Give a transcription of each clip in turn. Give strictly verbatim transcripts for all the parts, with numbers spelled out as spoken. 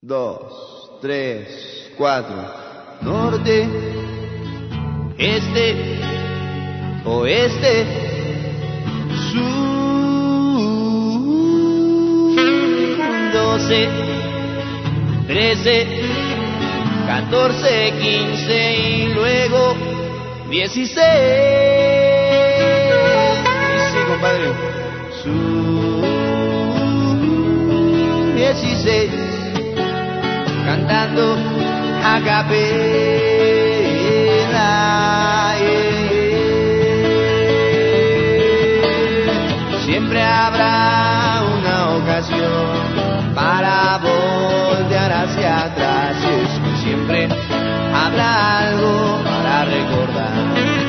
dos, tres, cuatro. Norte, este, oeste, sur. Doce, trece, catorce, quince y luego dieciséis. Sí, compadre. Sur, dieciséis. Cantando a capela, yeah. Siempre habrá una ocasión para voltear hacia atrás, y es que siempre habrá algo para recordar.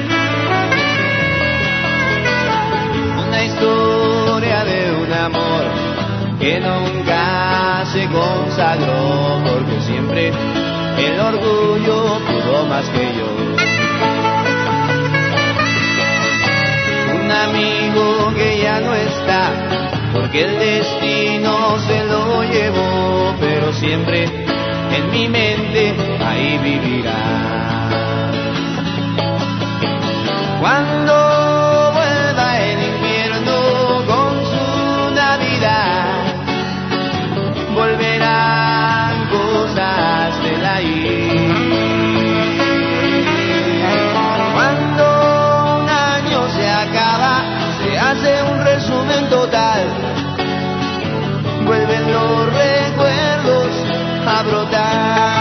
Una historia de un amor que nunca se consagró, porque siempre el orgullo pudo más que yo. Un amigo que ya no está, porque el destino se lo llevó, pero siempre en mi mente ahí vivirá. Cuando vuelva el invierno con su Navidad, volverán cosas del ayer. Cuando un año se acaba, se hace un resumen total, vuelven los recuerdos a brotar.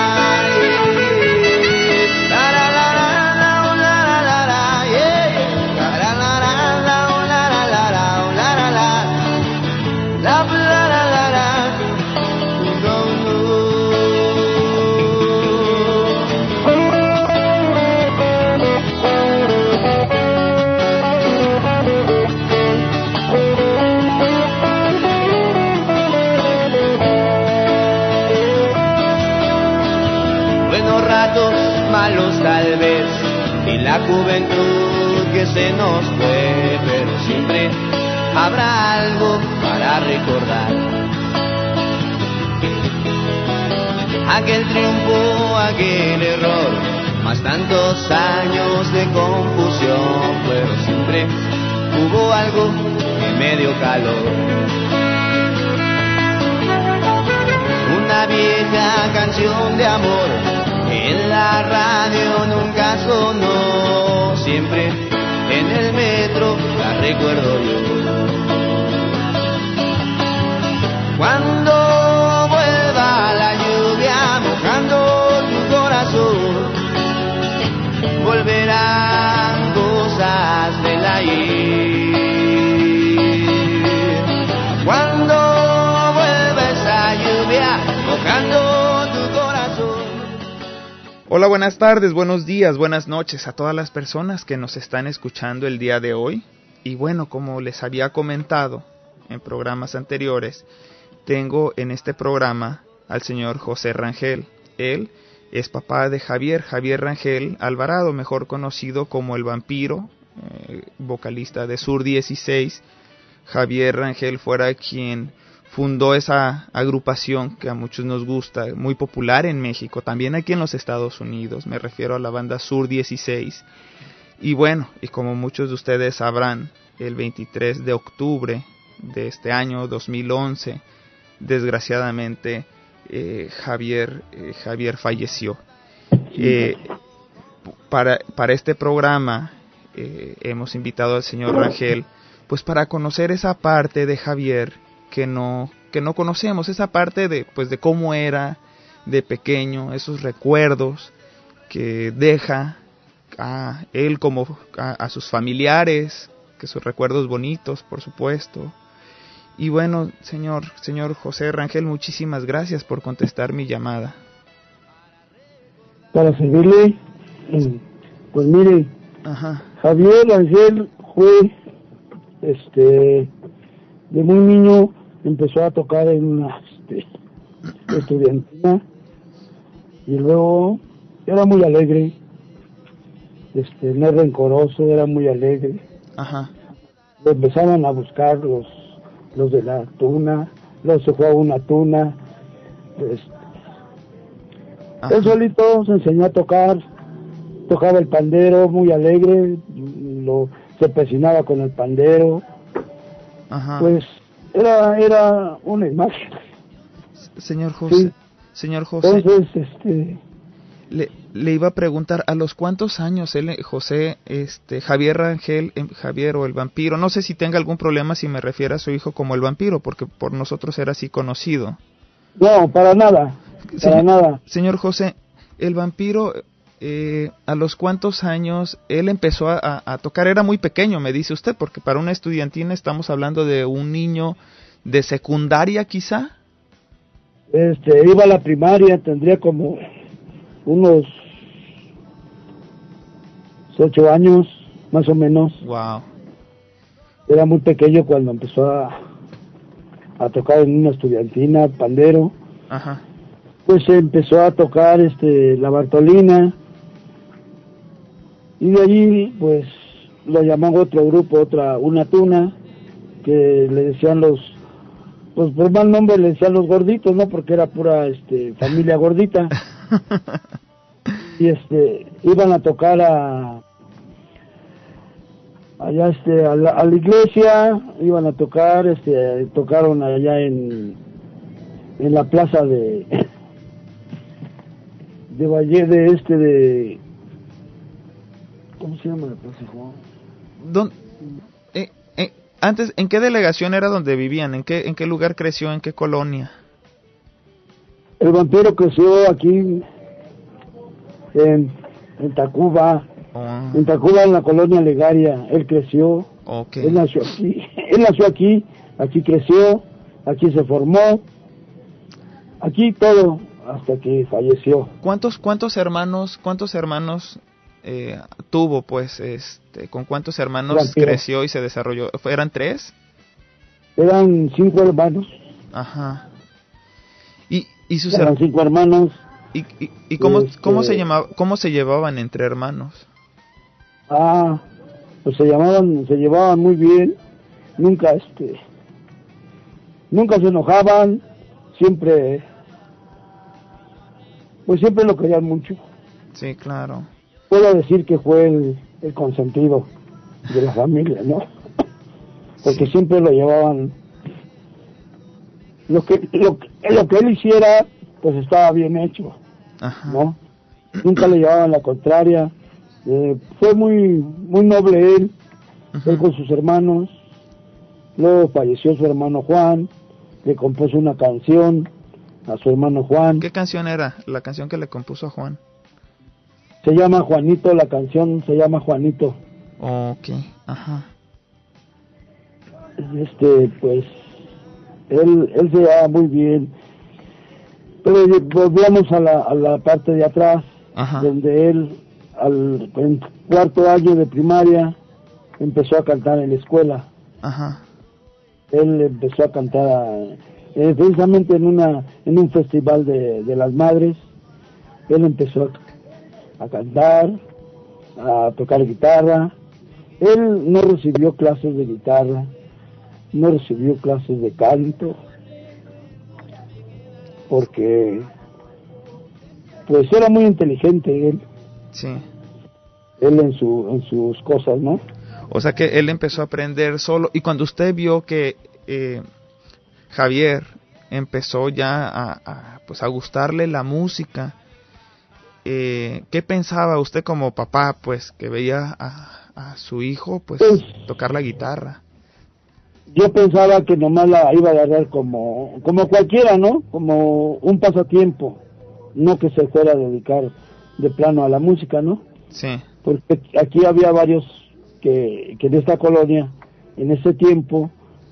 Malos tal vez, y la juventud que se nos fue, pero siempre habrá algo para recordar. Aquel triunfo, aquel error, más tantos años de confusión, pero siempre hubo algo que me dio calor. Una vieja canción de amor en la radio nunca sonó, siempre en el metro la recuerdo yo. Cuando vuelva la lluvia mojando tu corazón, volverán cosas del ayer. Cuando vuelva esa lluvia mojando tu corazón. Hola, buenas tardes, buenos días, buenas noches a todas las personas que nos están escuchando el día de hoy. Y bueno, como les había comentado en programas anteriores, tengo en este programa al señor José Rangel. Él es papá de Javier, Javier Rangel Alvarado, mejor conocido como El Vampiro, eh, vocalista de Sur dieciséis. Javier Rangel fuera quien fundó esa agrupación que a muchos nos gusta, muy popular en México, también aquí en los Estados Unidos, me refiero a la banda Sur dieciséis. Y bueno, y como muchos de ustedes sabrán, el veintitrés de octubre de este año dos mil once, desgraciadamente, eh, Javier, eh, Javier falleció. Eh, para, para este programa eh, hemos invitado al señor Rangel, pues para conocer esa parte de Javier que no que no conocemos, esa parte de pues de cómo era de pequeño, esos recuerdos que deja a él como a, a sus familiares, que sus recuerdos bonitos, por supuesto. Y bueno, señor señor José Rangel, muchísimas gracias por contestar mi llamada. Para servirle, pues mire, Ajá. Javier Rangel fue este de muy niño, empezó a tocar en una este, estudiantina, y luego era muy alegre, este, no rencoroso, era muy alegre. Ajá. Lo empezaban a buscar los los de la tuna, luego se fue a una tuna, pues, Él solito se enseñó a tocar, tocaba el pandero muy alegre, lo se persinaba con el pandero. Ajá. Pues era era una imagen. Señor José, Sí. señor José, Entonces, este, le, le iba a preguntar, ¿a los cuántos años él, José, este, Javier Rangel, em, Javier o el vampiro? No sé si tenga algún problema si me refiere a su hijo como el vampiro, porque por nosotros era así conocido. no, para nada, para Señor, nada. señor José, el vampiro, eh, ¿a los cuántos años él empezó a, a, a tocar? Era muy pequeño, me dice usted, porque para una estudiantina estamos hablando de un niño de secundaria quizá. Este, iba a la primaria, tendría como unos ocho años, más o menos. Wow. Era muy pequeño cuando empezó a, a tocar en una estudiantina, pandero. Ajá. Pues empezó a tocar este la Bartolina, y de allí pues lo llamaban otro grupo, otra, una tuna, que le decían los, pues por mal nombre le decían los gorditos, ¿no? Porque era pura este familia gordita. Y este iban a tocar a allá este a la, a la iglesia, iban a tocar, este tocaron allá en en la plaza de de Valle de este de ¿cómo se llama la plaza, Juan? ¿Dónde, eh, eh, antes, ¿en qué delegación era donde vivían? ¿En qué, en qué lugar creció? ¿En qué colonia? El vampiro creció aquí en, en Tacuba, Oh, en Tacuba, en la colonia Legaria. Él creció, okay. él nació aquí, él nació aquí, aquí creció, aquí se formó, aquí todo, hasta que falleció. ¿Cuántos, cuántos hermanos, cuántos hermanos eh, tuvo, pues, este, con cuántos hermanos Vampiro. creció y se desarrolló? ¿Eran tres? Eran cinco hermanos, Ajá. Y, y sus eran her- cinco hermanos. y, y, y cómo, Este- cómo se llamaba, cómo se llevaban entre hermanos? Ah, pues se llamaban, se llevaban muy bien, nunca este, nunca se enojaban, siempre, pues siempre lo querían mucho. Sí, claro. Puedo decir que fue el, el consentido de la familia, ¿no? Porque Sí. siempre lo llevaban, lo que, lo, que- lo que él hiciera, pues estaba bien hecho, Ajá. ¿no? Nunca le llevaban la contraria. Eh, fue muy muy noble él, Ujú. él con sus hermanos. Luego falleció su hermano Juan, le compuso una canción a su hermano Juan. ¿Qué canción era? La canción que le compuso a Juan. Se llama Juanito, la canción se llama Juanito. Ok, ajá. Este, pues, él, él se llevaba muy bien. Pero volvíamos a la, a la parte de atrás, Ajá. donde él, al en cuarto año de primaria, empezó a cantar en la escuela. Ajá. Él empezó a cantar a- eh, precisamente en una en un festival de, de las madres. Él empezó a, a cantar, a tocar guitarra. Él no recibió clases de guitarra, no recibió clases de canto, porque pues era muy inteligente él, Sí. él en su en sus cosas, ¿no? O sea que él empezó a aprender solo. Y cuando usted vio que eh, Javier empezó ya a, a, pues a gustarle la música, eh, ¿qué pensaba usted como papá, pues, que veía a, a su hijo, pues, Pues- tocar la guitarra? Yo pensaba que nomás la iba a agarrar como como cualquiera, ¿no? Como un pasatiempo, no que se fuera a dedicar de plano a la música, ¿no? Sí. Porque aquí había varios que, que de esta colonia, en ese tiempo,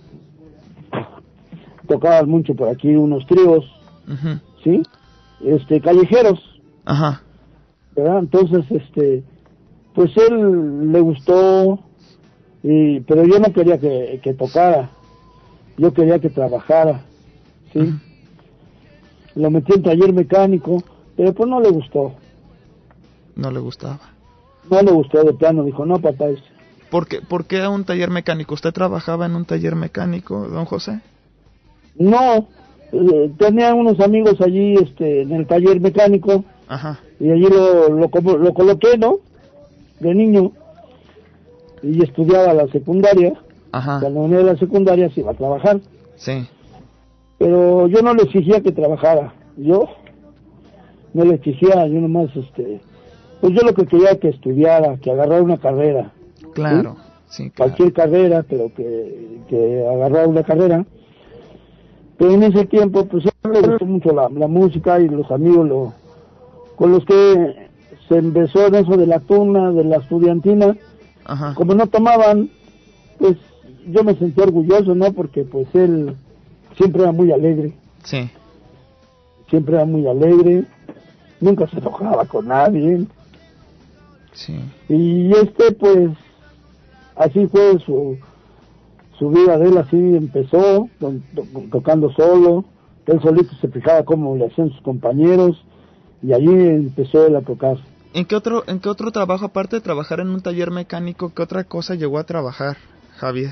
tocaban mucho por aquí unos tríos, Ujú. ¿sí? Este, callejeros, Ajá. ¿verdad? Entonces, este, pues él le gustó, y, pero yo no quería que, que tocara, yo quería que trabajara, ¿sí? Ujú. Lo metí en taller mecánico, pero pues no le gustó, No le gustaba. no le gustó de plano, dijo, no papá, es- ¿Por qué, ¿Por qué a un taller mecánico? ¿Usted trabajaba en un taller mecánico, don José? no, eh, tenía unos amigos allí este, en el taller mecánico. Ajá. Y allí lo, lo, lo coloqué, ¿no? De niño. Y estudiaba la secundaria. Ajá. Cuando venía de la secundaria se iba a trabajar. Sí. Pero yo no le exigía que trabajara. Yo no le exigía, yo nomás, este... Pues yo lo que quería que estudiara, que agarrara una carrera. Claro, sí, ¿sí? claro. Cualquier carrera, pero que, que agarrara una carrera. Pero en ese tiempo, pues a él le gustó mucho la, la música y los amigos lo, con los que se empezó en eso de la tuna, de la estudiantina. Ajá. Como no tomaban, pues yo me sentí orgulloso, ¿no? Porque pues él siempre era muy alegre. Sí. Siempre era muy alegre, nunca se enojaba con nadie. Sí. Y este, pues, así fue su, su vida de él, así empezó, to, to, tocando solo. Él solito se fijaba cómo le hacían sus compañeros, y allí empezó él a tocar. ¿En qué otro, en qué otro trabajo, aparte de trabajar en un taller mecánico, qué otra cosa llegó a trabajar, Javier?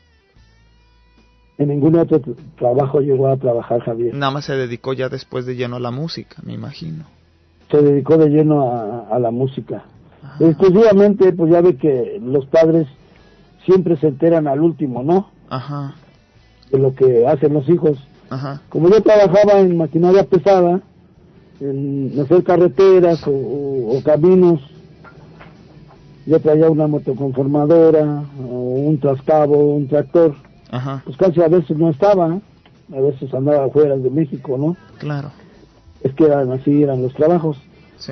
En ningún otro t- trabajo llegó a trabajar Javier. Nada más se dedicó ya después de lleno a la música, me imagino. Se dedicó de lleno a, a la música. Ah. Exclusivamente, pues ya ve que los padres siempre se enteran al último, ¿no? Ajá. De lo que hacen los hijos. Ajá. Como yo trabajaba en maquinaria pesada, en hacer carreteras o, o, o caminos, yo traía una motoconformadora, o un trascabo, un tractor. Ajá. Pues casi a veces no estaba, a veces andaba fuera de México, ¿no? Claro. Es que eran así, eran los trabajos. Sí.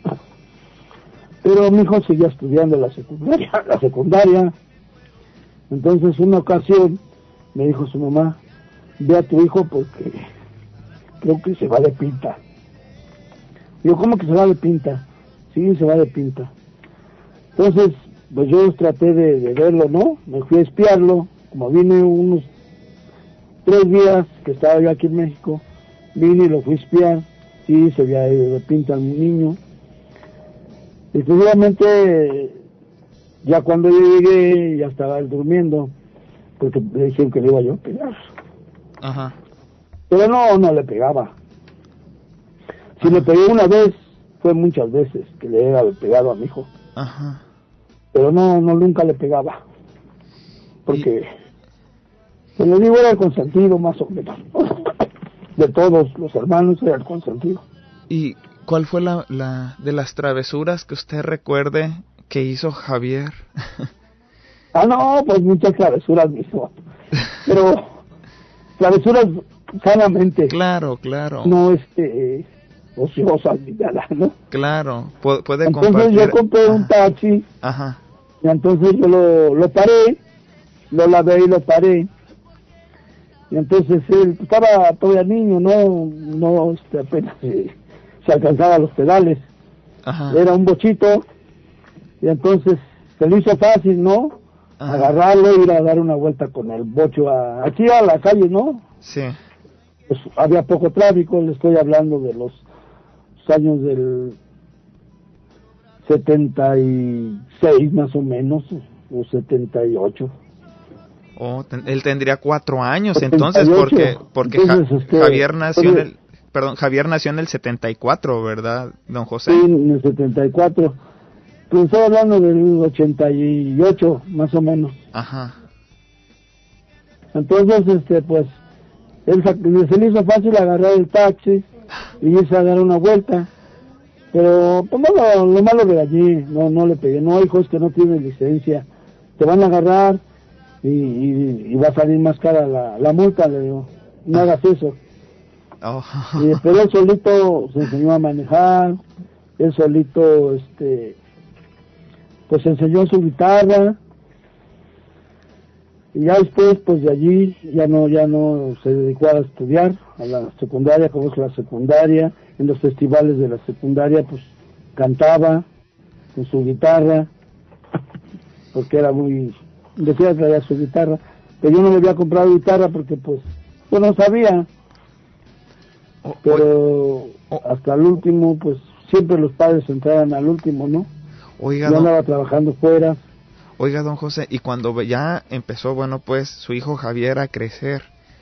Pero mi hijo seguía estudiando la secundaria, la secundaria. Entonces, una ocasión, me dijo su mamá, ve a tu hijo porque creo que se va de pinta. Digo, ¿cómo que se va de pinta? Sí, se va de pinta. Entonces, pues yo traté de, de verlo, ¿no? Me fui a espiarlo. Como vine unos tres días que estaba yo aquí en México, vine y lo fui a espiar. Sí, se había ido de pinta a mi niño. Y seguramente, ya cuando yo llegué, ya estaba él durmiendo, porque le dijeron que le iba yo a pegar. Ajá. Pero no, no le pegaba. Si le pegué una vez, fue muchas veces que le he pegado a mi hijo. Ajá. Pero no, no, nunca le pegaba. Porque, se le digo, era el consentido más o menos. De todos los hermanos era el consentido. ¿Y cuál fue la, la de las travesuras que usted recuerde que hizo Javier? Ah, no, pues muchas travesuras mismo. Pero travesuras sanamente. Claro, claro. No, este, ociosas ni nada, ¿no? Claro, Pu- puede entonces compartir. Yo compré un taxi. Ajá. Y entonces yo lo, lo paré, lo lavé y lo paré. Y entonces él estaba todavía niño, no, no, este, apenas se, se alcanzaba los pedales. Ajá. Era un bochito. Y entonces se le hizo fácil, ¿no? Ajá. Agarrarlo e ir a dar una vuelta con el bocho a, aquí a la calle, ¿no? Sí. Pues había poco tráfico, le estoy hablando de los años del setenta y seis más o menos, o setenta y ocho. Oh, ten- él tendría cuatro años setenta y ocho. entonces, porque porque Ja- Entonces, este, Javier nació en oye, el, perdón, Javier nació en el setenta y cuatro, ¿verdad, don José? Sí, en el setenta y cuatro. Pues estoy hablando del ochenta y ocho, más o menos. Ajá. Entonces, este, pues, él sa- se le hizo fácil agarrar el taxi y irse a dar una vuelta. Pero, pues, no, lo, lo malo de allí, no, no le pegué. No, hijo, es que no tienes licencia. Te van a agarrar y, y, y va a salir más cara la, la multa, le digo. No hagas eso. Oh. Y, pero él solito se enseñó a manejar, él solito, este, pues enseñó su guitarra, y ya después, pues de allí, ya no, ya no se dedicó a estudiar, a la secundaria, como es la secundaria, en los festivales de la secundaria, pues cantaba con su guitarra, porque era muy, decía que traía su guitarra, pero yo no le había comprado guitarra porque pues, yo no sabía. Pero hasta el último, pues siempre los padres entraban al último, ¿no? Oiga, Yo don, andaba trabajando fuera. oiga, don José, y cuando ya empezó, bueno, pues su hijo Javier a crecer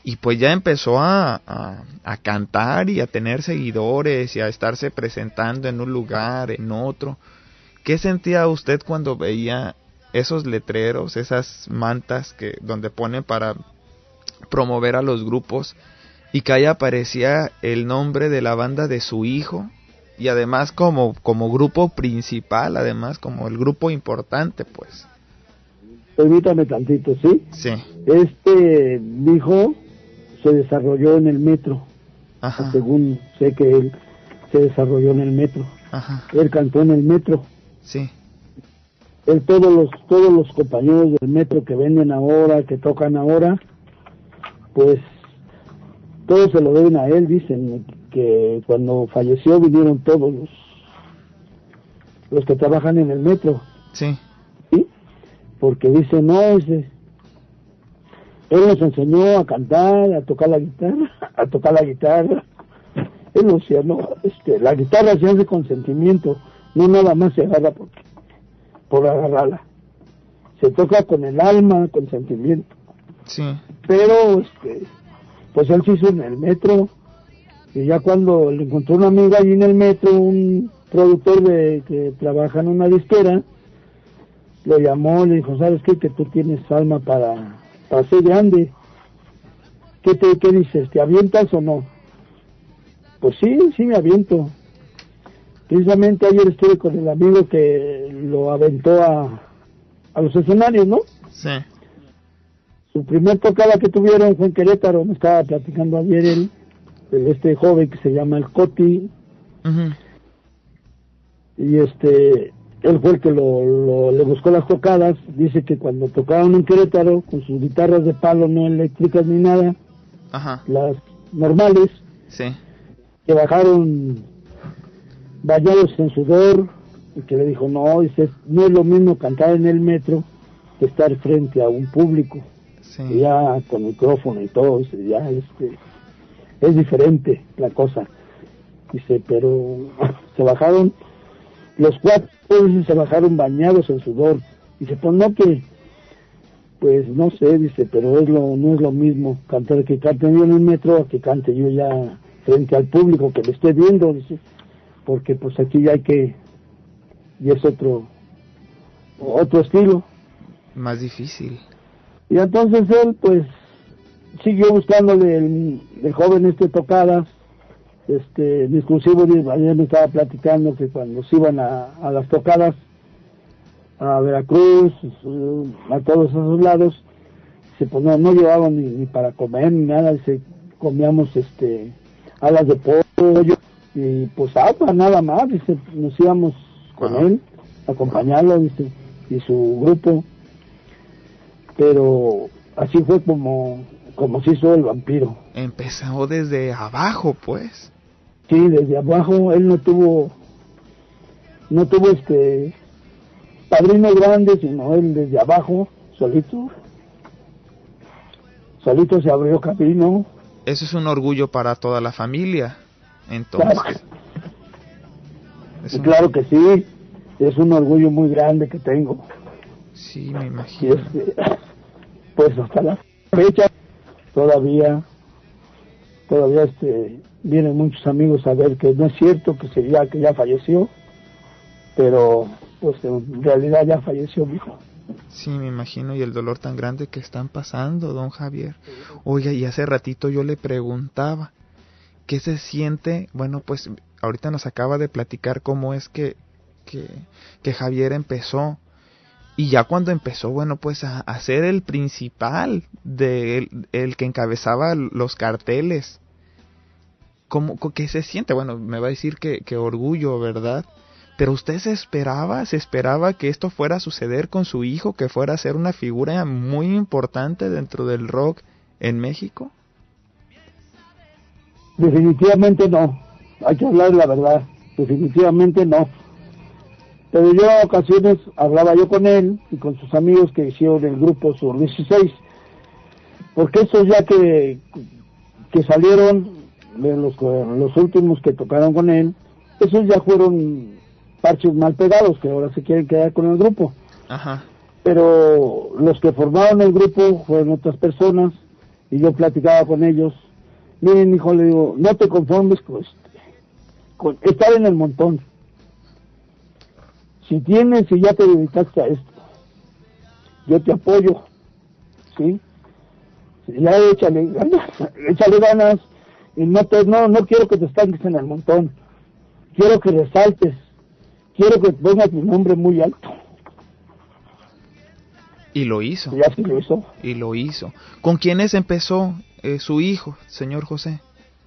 y pues ya empezó a, a, a cantar y a tener seguidores y a estarse presentando en un lugar, en otro. ¿Qué sentía usted cuando veía esos letreros, esas mantas que donde ponen para promover a los grupos y que ahí aparecía el nombre de la banda de su hijo y además como, como grupo principal, además como el grupo importante, pues? Permítame tantito, ¿sí? Sí. Este hijo se desarrolló en el metro. Ajá. Según sé que él se desarrolló en el metro. Ajá. Él cantó en el metro. Sí. Él, todos los todos los compañeros del metro que venden ahora, que tocan ahora, pues todos se lo deben a él. Dicen que cuando falleció vinieron todos los los que trabajan en el metro. Sí. ¿Sí? Porque dice, no, ese, él nos enseñó a cantar, a tocar la guitarra, a tocar la guitarra. Él nos decía, no, este, la guitarra se hace con sentimiento, no nada más se agarra por, por agarrarla. Se toca con el alma, con sentimiento. Sí. Pero, este, pues él se hizo en el metro, y ya cuando le encontró una amiga allí en el metro, un productor de que trabaja en una disquera, lo llamó, le dijo, ¿sabes qué? Que tú tienes alma para, para ser grande. ¿Qué te qué dices? ¿Te avientas o no? Pues sí, sí me aviento. Precisamente ayer estuve con el amigo que lo aventó a, a los escenarios, ¿no? Sí. Su primer tocada que tuvieron fue en Querétaro, me estaba platicando ayer él, el, este joven que se llama el Coti. Uh-huh. Y este... él fue el que lo, lo, le buscó las tocadas. Dice que cuando tocaron en Querétaro, con sus guitarras de palo, no eléctricas ni nada, Ajá. las normales, Sí. que bajaron bañados en sudor, y que le dijo, no, dice, no es lo mismo cantar en el metro que estar frente a un público, Sí. y ya con micrófono y todo, dice, ya este, es diferente la cosa. Dice, pero se bajaron los cuatro, se bajaron bañados en sudor. Dice, pues no que, pues no sé, dice, pero es lo, no es lo mismo cantar que cante yo en el metro a que cante yo ya frente al público que me esté viendo, dice, porque pues aquí ya hay que, y es otro, otro estilo. Más difícil. Y entonces él pues siguió buscándole el, el joven este tocadas. Este, en exclusivo, ayer me estaba platicando que cuando se iban a, a las tocadas a Veracruz, a todos esos lados, se pues no, no llevaban ni, ni para comer ni nada, dice, comíamos este alas de pollo y pues agua nada más, dice, nos íbamos con Ajá. él, a acompañarlo, dice, y su grupo, pero así fue como, como se hizo el vampiro. Empezó desde abajo, pues. Sí, desde abajo. Él no tuvo, no tuvo este padrino grande, sino él desde abajo, solito, solito se abrió camino. Eso es un orgullo para toda la familia, entonces. Claro, Es y un- claro que sí, es un orgullo muy grande que tengo. Sí, me Y imagino. este, pues hasta la fecha todavía, todavía este vienen muchos amigos a ver que no es cierto que se ya que ya falleció, pero pues en realidad ya falleció mi hijo. Sí, me imagino, y el dolor tan grande que están pasando, don Javier. Oiga, y hace ratito yo le preguntaba, ¿qué se siente? Bueno, pues ahorita nos acaba de platicar cómo es que, que, que Javier empezó. Y ya cuando empezó, bueno, pues a, a ser el principal, de el, el que encabezaba los carteles. ¿Cómo, ¿Qué se siente? Bueno, me va a decir que, que orgullo, ¿verdad? Pero usted se esperaba, se esperaba que esto fuera a suceder con su hijo, que fuera a ser una figura muy importante dentro del rock en México. Definitivamente no, hay que hablar la verdad, definitivamente no. Pero yo a ocasiones hablaba yo con él y con sus amigos que hicieron el grupo Sur dieciséis, porque esos ya que, que salieron, de los, los últimos que tocaron con él, esos ya fueron parches mal pegados que ahora se quieren quedar con el grupo. Ajá. Pero los que formaron el grupo fueron otras personas y yo platicaba con ellos. Miren, hijo, le digo, no te conformes con, este, con estar en el montón. Si tienes y ya te dedicaste a esto, yo te apoyo, ¿sí? Ya échale ganas, échale ganas, y no te, no, no quiero que te estanques en el montón, quiero que resaltes, quiero que pongas tu nombre muy alto. Y lo hizo. Y así lo hizo. Y lo hizo. ¿Con quiénes empezó eh, su hijo, señor José?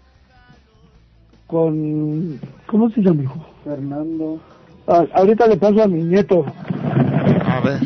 Con, ¿cómo se llama, hijo? Fernando. Ah, ahorita le paso a mi nieto. A ver.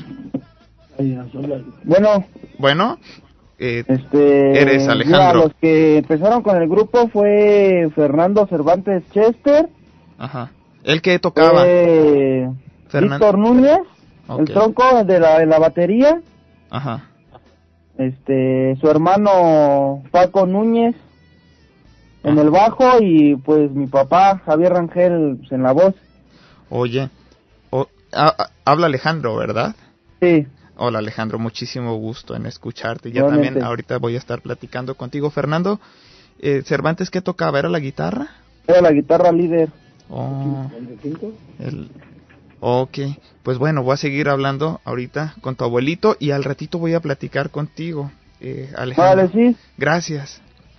Bueno. Bueno. Eh, este, eres Alejandro. Mira, los que empezaron con el grupo fue Fernando Cervantes Chester. Ajá. ¿El que tocaba? Fue Víctor Núñez, okay. El tronco de la, de la batería. Ajá. Este, su hermano Paco Núñez en Ajá. el bajo y pues mi papá Javier Rangel pues, en la voz. Oye, o, a, a, habla Alejandro, ¿verdad? Sí. Hola Alejandro, muchísimo gusto en escucharte. Ya Realmente. También ahorita voy a estar platicando contigo. Fernando, eh, Cervantes, ¿qué tocaba? ¿Era la guitarra? Era la guitarra líder. Oh, el, ok, pues bueno, voy a seguir hablando ahorita con tu abuelito y al ratito voy a platicar contigo, eh, Alejandro. Vale, sí. Gracias.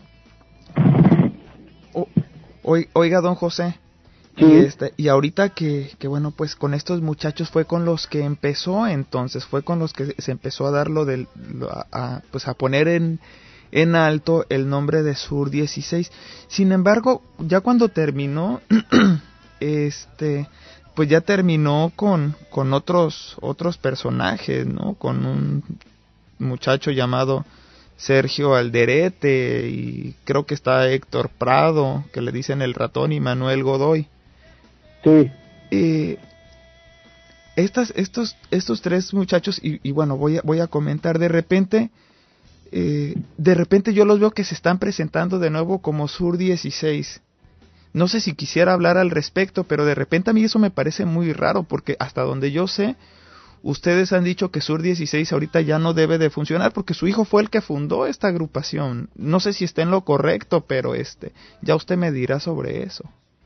O, oiga, don José. Sí. Y, este, y ahorita que, que bueno, pues con estos muchachos fue con los que empezó, entonces fue con los que se empezó a dar lo del, lo, a, a, pues a poner en, en alto el nombre de Sur dieciséis. Sin embargo, ya cuando terminó, este, pues ya terminó con, con otros, otros personajes, ¿no? Con un muchacho llamado Sergio Alderete y creo que está Héctor Prado, que le dicen el ratón, y Manuel Godoy. Sí. Eh, estas, estos, estos tres muchachos, y, y bueno, voy a, voy a comentar, de repente, eh, de repente yo los veo que se están presentando de nuevo como Sur dieciséis. No sé si quisiera hablar al respecto, pero de repente a mí eso me parece muy raro, porque hasta donde yo sé, ustedes han dicho que Sur dieciséis ahorita ya no debe de funcionar, porque su hijo fue el que fundó esta agrupación. No sé si está en lo correcto, pero este, ya usted me dirá sobre eso.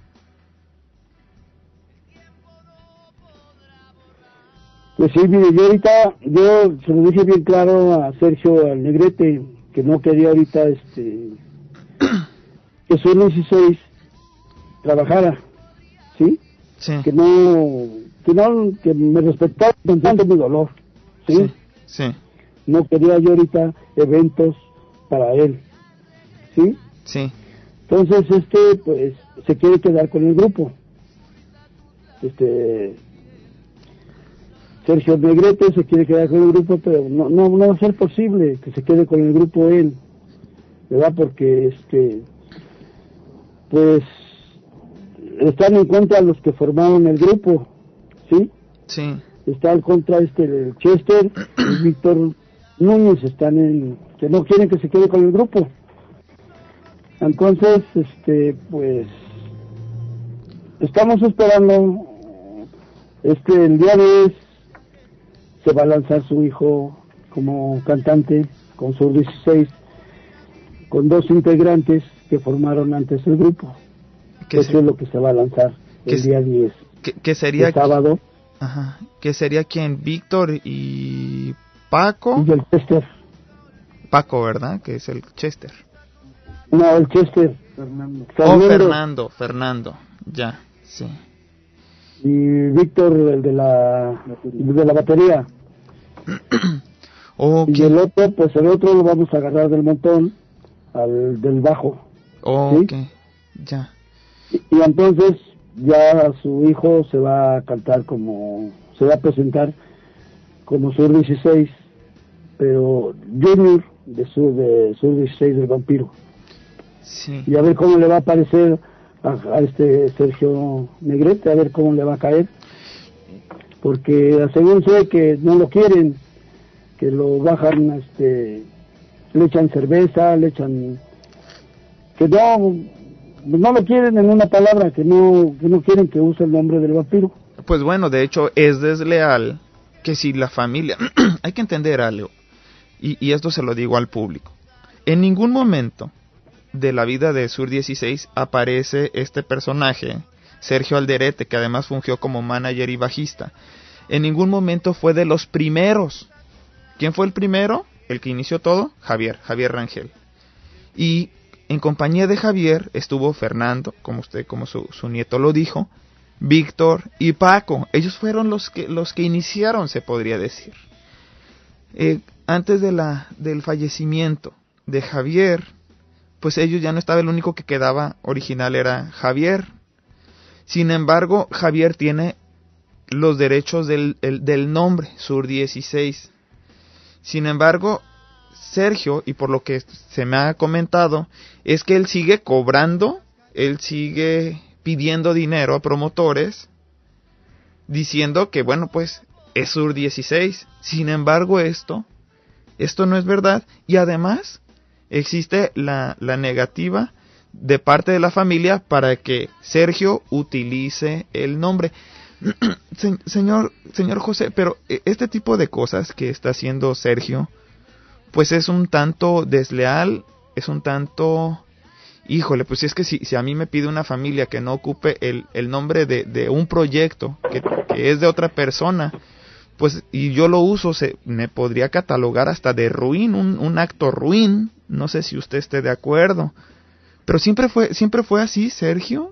Pues sí, mire, yo ahorita, yo se lo dije bien claro a Sergio al Negrete, que no quería ahorita, este, que Sur dieciséis trabajara, ¿sí? Sí. Que no, que no, que me respetara con tanto mi dolor, ¿sí? Sí, sí. No quería yo ahorita eventos para él, ¿sí? Sí. Entonces, este, pues, se quiere quedar con el grupo. Este... Sergio Negrete se quiere quedar con el grupo, pero no, no, no va a ser posible que se quede con el grupo él, ¿verdad? Porque, este, pues, están en contra los que formaron el grupo, ¿sí? Sí. Está en contra este, el Chester y Víctor Núñez, están en, que no quieren que se quede con el grupo. Entonces, este, pues, estamos esperando, este, el día de se va a lanzar su hijo como cantante con Sur dieciséis, con dos integrantes que formaron antes el grupo. Eso se... es lo que se va a lanzar el día diez. ¿Qué, qué sería? El sábado. Ajá. ¿Qué sería quién? Víctor y Paco. Y el Chester. Paco, ¿verdad? Que es el Chester. No, el Chester. Fernando. Oh, Fernando, Fernando. Ya, sí. Y Víctor, el de la, el de la batería. Okay. Y el otro, pues el otro lo vamos a agarrar del montón, al del bajo. Oh, ¿sí? Ok, ya. Y, y entonces ya su hijo se va a cantar como, se va a presentar como Sur dieciséis, pero Junior de Sur, de Sur dieciséis del Vampiro. Sí. Y a ver cómo le va a parecer a, a este Sergio Negrete, a ver cómo le va a caer, porque según sé que no lo quieren, que lo bajan, este, le echan cerveza, le echan, que no, no lo quieren, en una palabra, que no, que no quieren que use el nombre del Vampiro. Pues bueno, de hecho es desleal que si la familia, hay que entender algo, y, y esto se lo digo al público, En ningún momento de la vida de Sur dieciséis aparece este personaje, Sergio Alderete, que además fungió como manager y bajista. En ningún momento fue de los primeros. ¿Quién fue el primero? El que inició todo, Javier, Javier Rangel. Y en compañía de Javier estuvo Fernando, como usted, como su, su nieto lo dijo, Víctor y Paco. Ellos fueron los que, los que iniciaron, se podría decir. Eh, antes de la, del fallecimiento de Javier, pues ellos ya no estaba, el único que quedaba original era Javier. Sin embargo, Javier tiene los derechos del, el, del nombre, Sur dieciséis. Sin embargo, Sergio, y por lo que se me ha comentado, es que él sigue cobrando, él sigue pidiendo dinero a promotores, diciendo que, bueno, pues, es Sur dieciséis. Sin embargo, esto, esto no es verdad, y además existe la, la negativa de parte de la familia para que Sergio utilice el nombre. Se, señor, señor José, pero este tipo de cosas que está haciendo Sergio, pues es un tanto desleal, es un tanto, híjole, pues es que si, si a mí me pide una familia que no ocupe el, el nombre de, de un proyecto que, que es de otra persona, pues y yo lo uso, se me podría catalogar hasta de ruin, un, un acto ruin. No sé si usted esté de acuerdo, pero siempre fue, siempre fue así, Sergio.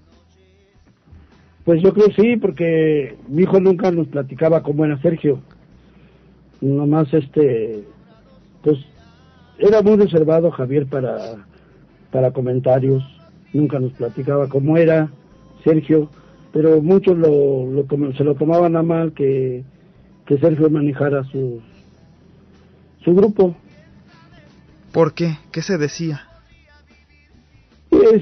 Pues yo creo sí, porque mi hijo nunca nos platicaba cómo era Sergio. Nomás este, pues era muy reservado Javier para, para comentarios. Nunca nos platicaba cómo era Sergio, pero muchos lo, lo se lo tomaban a mal que, que Sergio manejara su, su grupo. ¿Por qué? ¿Qué se decía? Pues...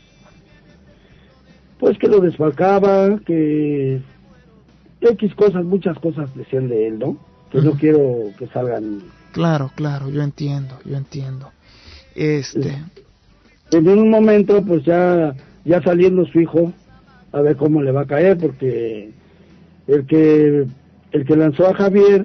Pues que lo desfalcaba, que X cosas, muchas cosas decían de él, ¿no? Que uh-huh. No quiero que salgan. Claro, claro, yo entiendo, yo entiendo. Este. En un momento, pues ya, ya saliendo su hijo, a ver cómo le va a caer, porque el que, el que lanzó a Javier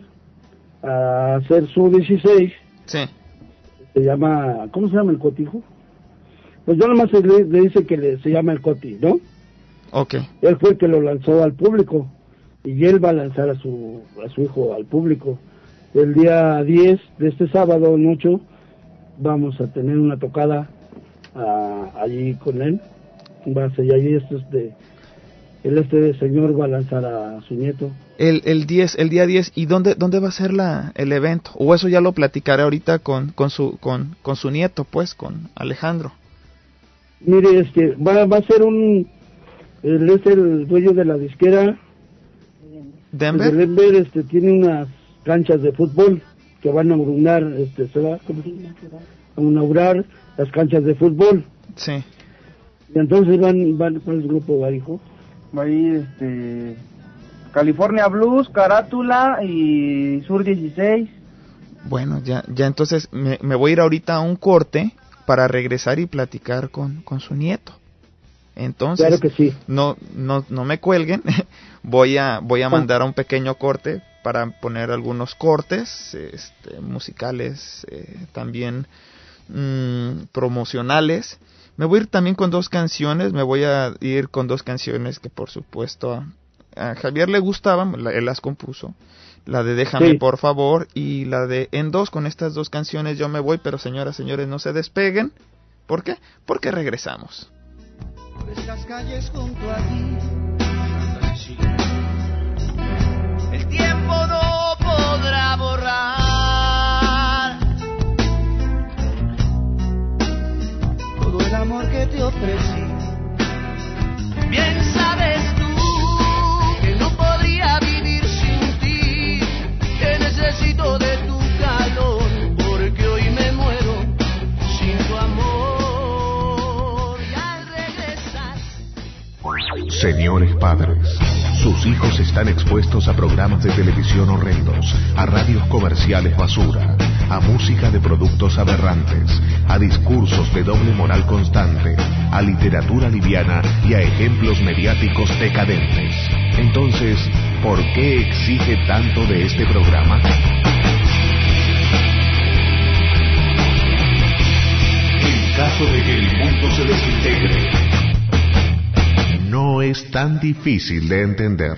a hacer su dieciséis, sí. Se llama, ¿cómo se llama el cotijo? Pues yo nomás le, le dice que le, se llama el Coti, ¿no? Okay. Él fue el que lo lanzó al público y él va a lanzar a su a su hijo al público. El día diez de este sábado, noche, vamos a tener una tocada a, allí con él. Va a ser allí esto es de el este señor va a lanzar a su nieto. El el diez, el día diez, ¿y dónde dónde va a ser la el evento? O eso ya lo platicaré ahorita con con su con con su nieto, pues, con Alejandro. Mire, este va va a ser un él es el dueño de la disquera Denver. El Denver este tiene unas canchas de fútbol que van a inaugurar este se va ¿cómo se llama? A inaugurar las canchas de fútbol. Sí. Y entonces van van ¿cuál es el grupo va, hijo? Va a ir este California Blues, Carátula y Sur dieciséis. Bueno, ya ya entonces me, me voy a ir ahorita a un corte para regresar y platicar con, con su nieto. Entonces, claro que sí. no, no, no me cuelguen, voy a, voy a mandar a un pequeño corte para poner algunos cortes, este, musicales, eh, también mmm, promocionales. Me voy a ir también con dos canciones, me voy a ir con dos canciones que por supuesto a, a Javier le gustaban, la, él las compuso. La de Déjame sí. por favor y la de En dos. Con estas dos canciones yo me voy, pero señoras, señores, no se despeguen. ¿Por qué? Porque regresamos. Por estas calles junto a ti, el tiempo no podrá borrar todo el amor que te ofrecí. Bien sabes tú que no podría vivir sin ti, que necesito de tu calor, porque hoy me muero sin tu amor. Y al regresar, señores padres, sus hijos están expuestos a programas de televisión horrendos, a radios comerciales basura, a música de productos aberrantes, a discursos de doble moral constante, a literatura liviana y a ejemplos mediáticos decadentes. Entonces, ¿por qué exige tanto de este programa? caso de que el mundo se desintegre, no es tan difícil de entender.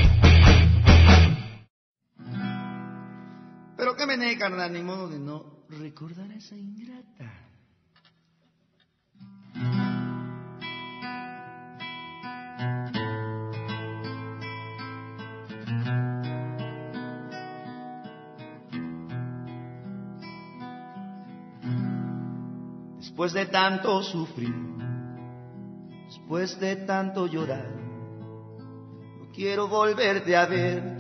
Pero qué me carnal, ni modo de no recordar a esa ingrata. Después de tanto sufrir, después de tanto llorar, no quiero volverte a ver,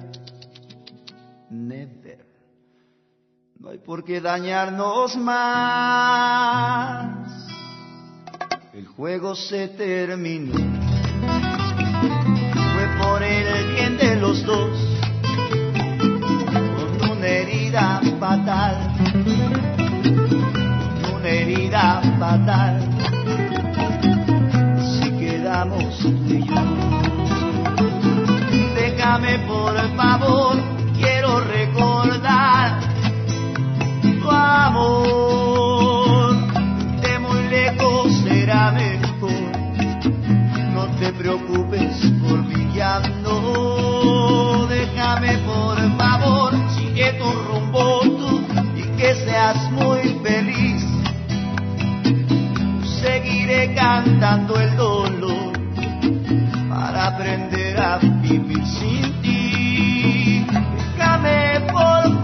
never. No hay por qué dañarnos más, el juego se terminó, fue por el bien de los dos, con una herida fatal. Herida fatal, si quedamos tú y yo. Déjame por favor, quiero recordar tu amor. De muy lejos será mejor, no te preocupes por mí ya no. Déjame por favor, sigue tu rumbo tú y que seas muy feliz. Seguiré cantando el dolor para aprender a vivir sin ti. Déjame por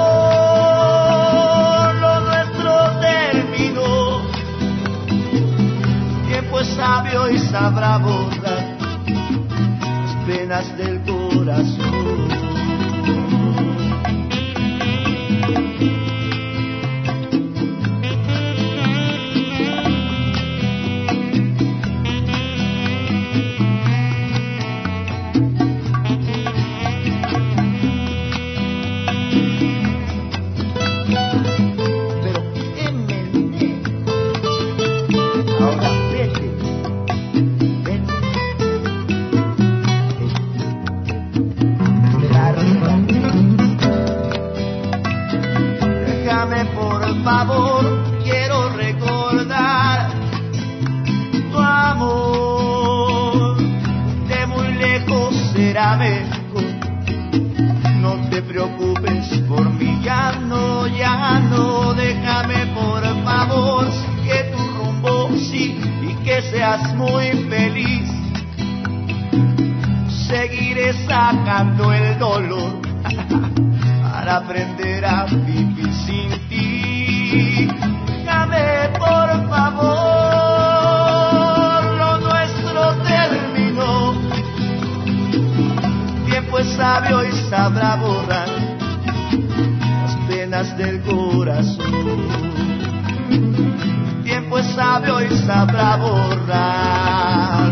favor, lo nuestro terminó. El tiempo es sabio y sabrá borrar las penas del corazón. Por favor, quiero recordar tu amor. De muy lejos será mejor, no te preocupes por mí, ya no, ya no. Déjame por favor, sigue tu rumbo, sí, y que seas muy feliz. Seguiré sacando el dolor para aprender a vivir sin ti. Déjame por favor, lo nuestro terminó. El tiempo es sabio y sabrá borrar las penas del corazón. El tiempo es sabio y sabrá borrar.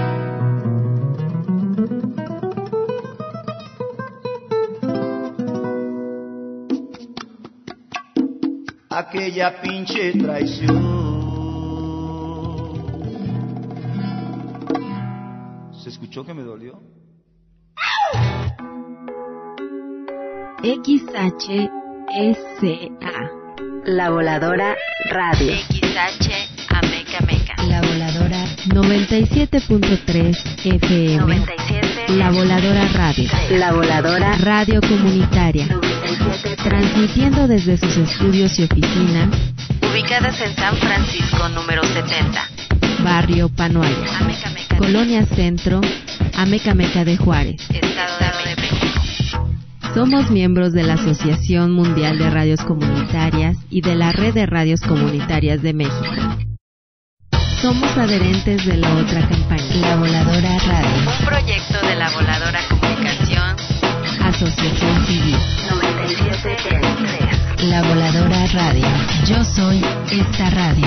Aquella pinche traición. ¿Se escuchó que me dolió? X H S A La Voladora Radio. X H Ameca Meca. La Voladora noventa y siete punto tres F M. noventa y siete. La Voladora Radio. La Voladora Radio Comunitaria. Transmitiendo desde sus estudios y oficinas, ubicadas en San Francisco número setenta, Barrio Panoaya, Ameca Meca, Colonia Centro, Ameca Meca de Juárez, Estado de México. Somos miembros de la Asociación Mundial de Radios Comunitarias y de la Red de Radios Comunitarias de México. Somos adherentes de la otra campaña, La Voladora Radio, un proyecto de La Voladora Comunicación, Asociación Civil. noventa y siete punto tres. La Voladora Radio. Yo soy esta radio.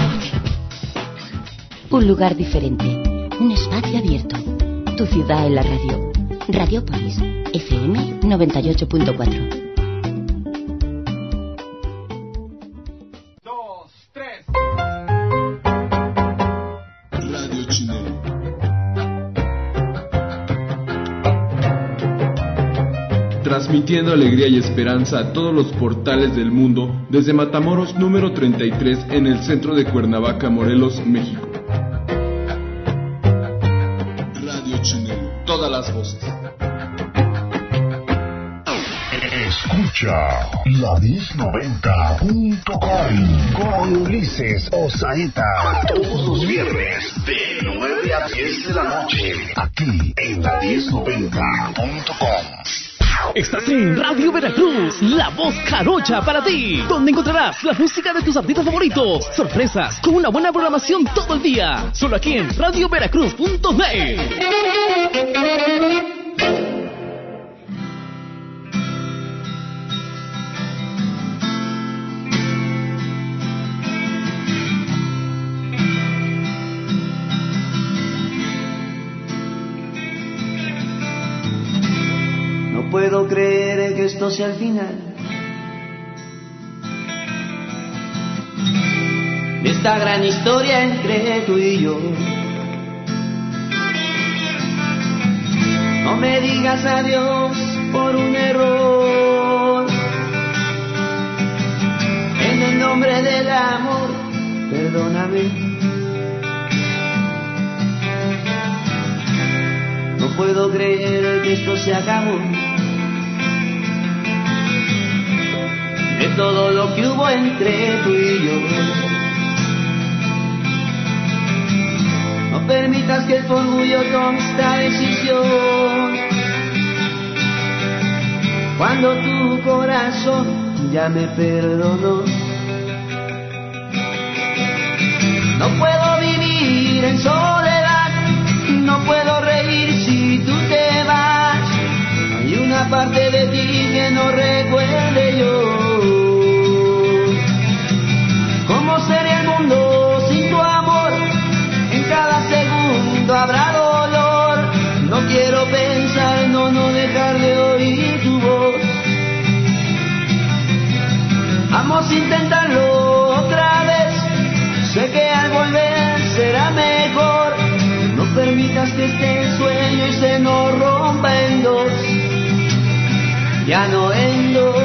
Un lugar diferente, un espacio abierto. Tu ciudad en la radio. Radiópolis, F M noventa y ocho punto cuatro. Dos, tres. Radio Chile. transmitiendo alegría y esperanza a todos los portales del mundo desde Matamoros número treinta y tres en el centro de Cuernavaca, Morelos, México. Radio Chinelo, todas las voces. Escucha la diez noventa punto com con Ulises Osaeta todos los viernes de nueve a diez de la noche aquí en la diez noventa punto com. Estás en Radio Veracruz, la voz jarocha para ti, donde encontrarás la música de tus artistas favoritos, sorpresas, con una buena programación todo el día, solo aquí en radio veracruz punto net. No puedo creer que esto sea el final de esta gran historia entre tú y yo. No me digas adiós por un error. En el nombre del amor, perdóname. No puedo creer que esto se acabó. De todo lo que hubo entre tú y yo. No permitas que tu orgullo tome esta decisión, cuando tu corazón ya me perdonó. No puedo vivir en soledad, no puedo reír si tú te vas. Hay una parte de ti que no recuerde yo. ¿Cómo sería el mundo sin tu amor? En cada segundo habrá dolor. No quiero pensar, no, no dejar de oír tu voz. Vamos a intentarlo otra vez. Sé que al volver será mejor. No permitas que este sueño y se nos rompa en dos. Ya no en dos.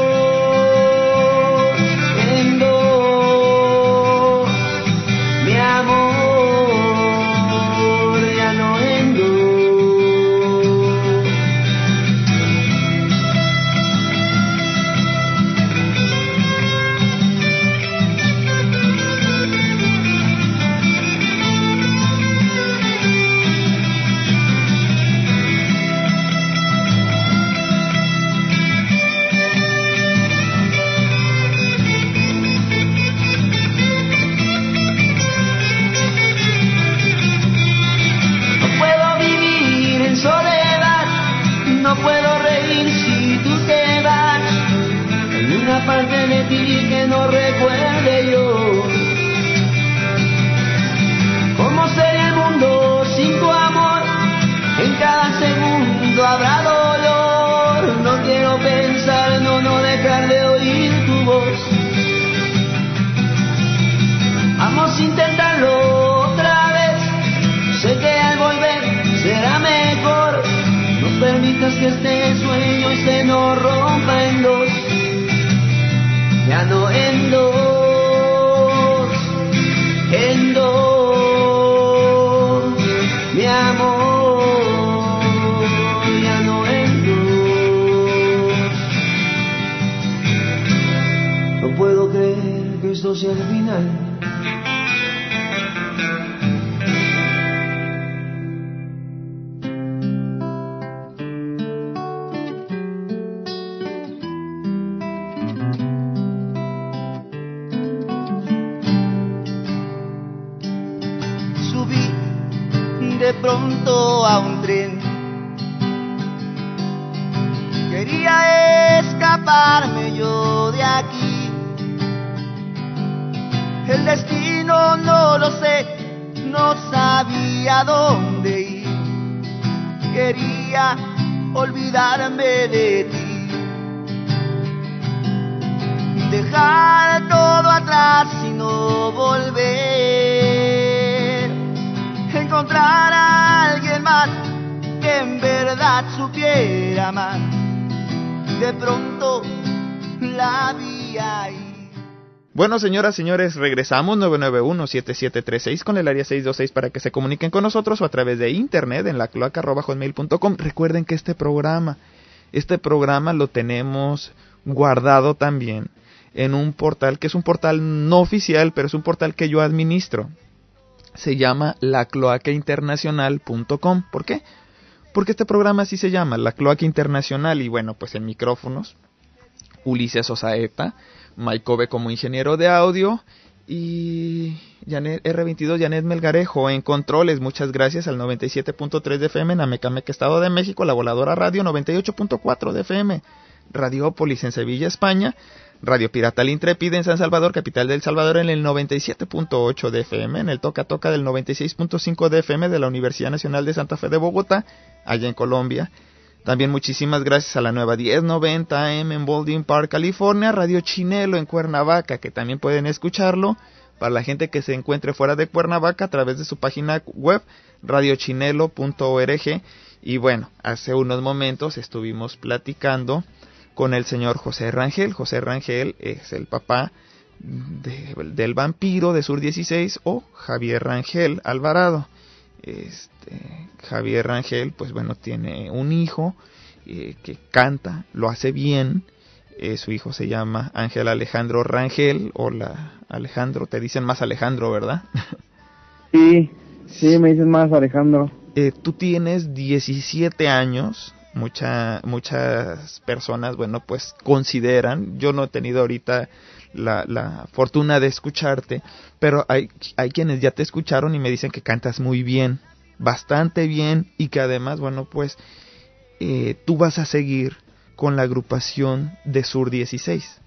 Parte de ti que no recuerde yo. ¿Cómo sería el mundo sin tu amor? En cada segundo habrá dolor. No quiero pensar, no, no dejar de oír tu voz. Vamos a intentarlo otra vez. Sé que al volver será mejor. No permitas que este sueño se nos rompa en dos. Ya no en dos, en dos, mi amor, ya no en dos. No puedo creer que esto sea el final. De pronto a un tren, quería escaparme yo de aquí. El destino no lo sé, no sabía dónde ir. Quería olvidarme de ti, dejar todo atrás y no volver, encontrar a alguien más que en verdad supiera amar. de pronto la vi ahí. Bueno, señoras, señores, regresamos nueve nueve uno, siete siete tres seis con el área seis dos seis para que se comuniquen con nosotros o a través de internet en la cloaca arroba hotmail punto com. Recuerden que este programa, este programa lo tenemos guardado también en un portal que es un portal no oficial, pero es un portal que yo administro. Se llama la cloaca internacional punto com. ¿Por qué? Porque este programa así se llama, La Cloaca Internacional, y bueno, pues en micrófonos, Ulises Osaeta, Mike Kobe como ingeniero de audio, y Janet, erre veintidós, Janet Melgarejo en controles. Muchas gracias al noventa y siete punto tres de F M en Amecameca, Estado de México, La Voladora Radio noventa y ocho punto cuatro de F M, Radiópolis en Sevilla, España, Radio Pirata El Intrépide en San Salvador, capital del Salvador, en el noventa y siete punto ocho de F M, en el Toca Toca del noventa y seis punto cinco de F M de la Universidad Nacional de Santa Fe de Bogotá, allá en Colombia. También muchísimas gracias a la nueva diez noventa A M en Baldwin Park, California, Radio Chinelo en Cuernavaca, que también pueden escucharlo para la gente que se encuentre fuera de Cuernavaca a través de su página web radio chinelo punto org. Y bueno, hace unos momentos estuvimos platicando con el señor José Rangel. José Rangel es el papá de, del vampiro de Sur dieciséis, o Javier Rangel Alvarado. Este, Javier Rangel, pues bueno, tiene un hijo eh, que canta, lo hace bien. Eh, su hijo se llama Ángel Alejandro Rangel. Hola, Alejandro, te dicen más Alejandro, ¿verdad? Sí, sí, me dicen más Alejandro. Eh, tú tienes diecisiete años. Mucha, muchas personas, bueno, pues consideran, yo no he tenido ahorita la, la fortuna de escucharte, pero hay, hay quienes ya te escucharon y me dicen que cantas muy bien, bastante bien, y que además, bueno, pues eh, tú vas a seguir con la agrupación de Sur dieciséis.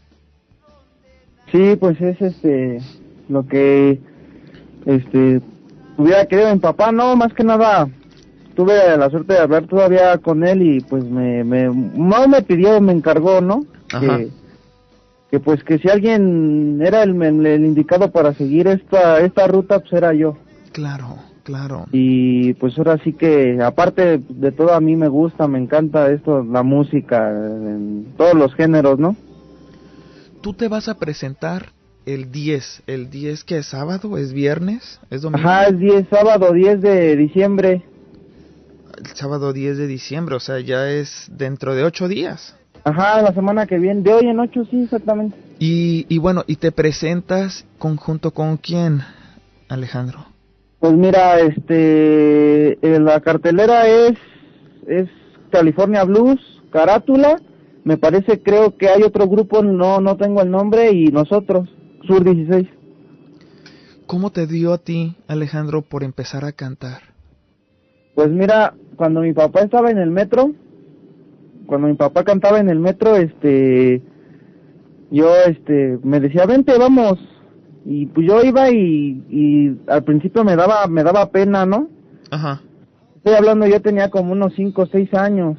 Sí, pues es este lo que este hubiera querido mi papá, no, más que nada tuve la suerte de hablar todavía con él y pues me, me no me pidió, me encargó, ¿no? Que, que pues que si alguien era el, el indicado para seguir esta esta ruta, pues era yo. Claro, claro. Y pues ahora sí que, aparte de todo, a mí me gusta, me encanta esto, la música, en todos los géneros, ¿no? Tú te vas a presentar el diez, el diez que es sábado, es viernes, es domingo. Ajá, es diez, sábado diez de diciembre. El sábado diez de diciembre, o sea, ya es dentro de ocho días. Ajá, la semana que viene, de hoy en ocho, sí, exactamente. Y, y bueno, ¿y te presentas conjunto con quién, Alejandro? Pues mira, este, eh, la cartelera es, es California Blues, Carátula, me parece, creo que hay otro grupo, no, no tengo el nombre, y nosotros, Sur dieciséis. ¿Cómo te dio a ti, Alejandro, por empezar a cantar? Pues mira, cuando mi papá estaba en el metro, cuando mi papá cantaba en el metro, este, yo, este, me decía, vente, vamos, y pues yo iba y, y al principio me daba, me daba pena, ¿no? Ajá. Estoy hablando, yo tenía como unos cinco o seis años,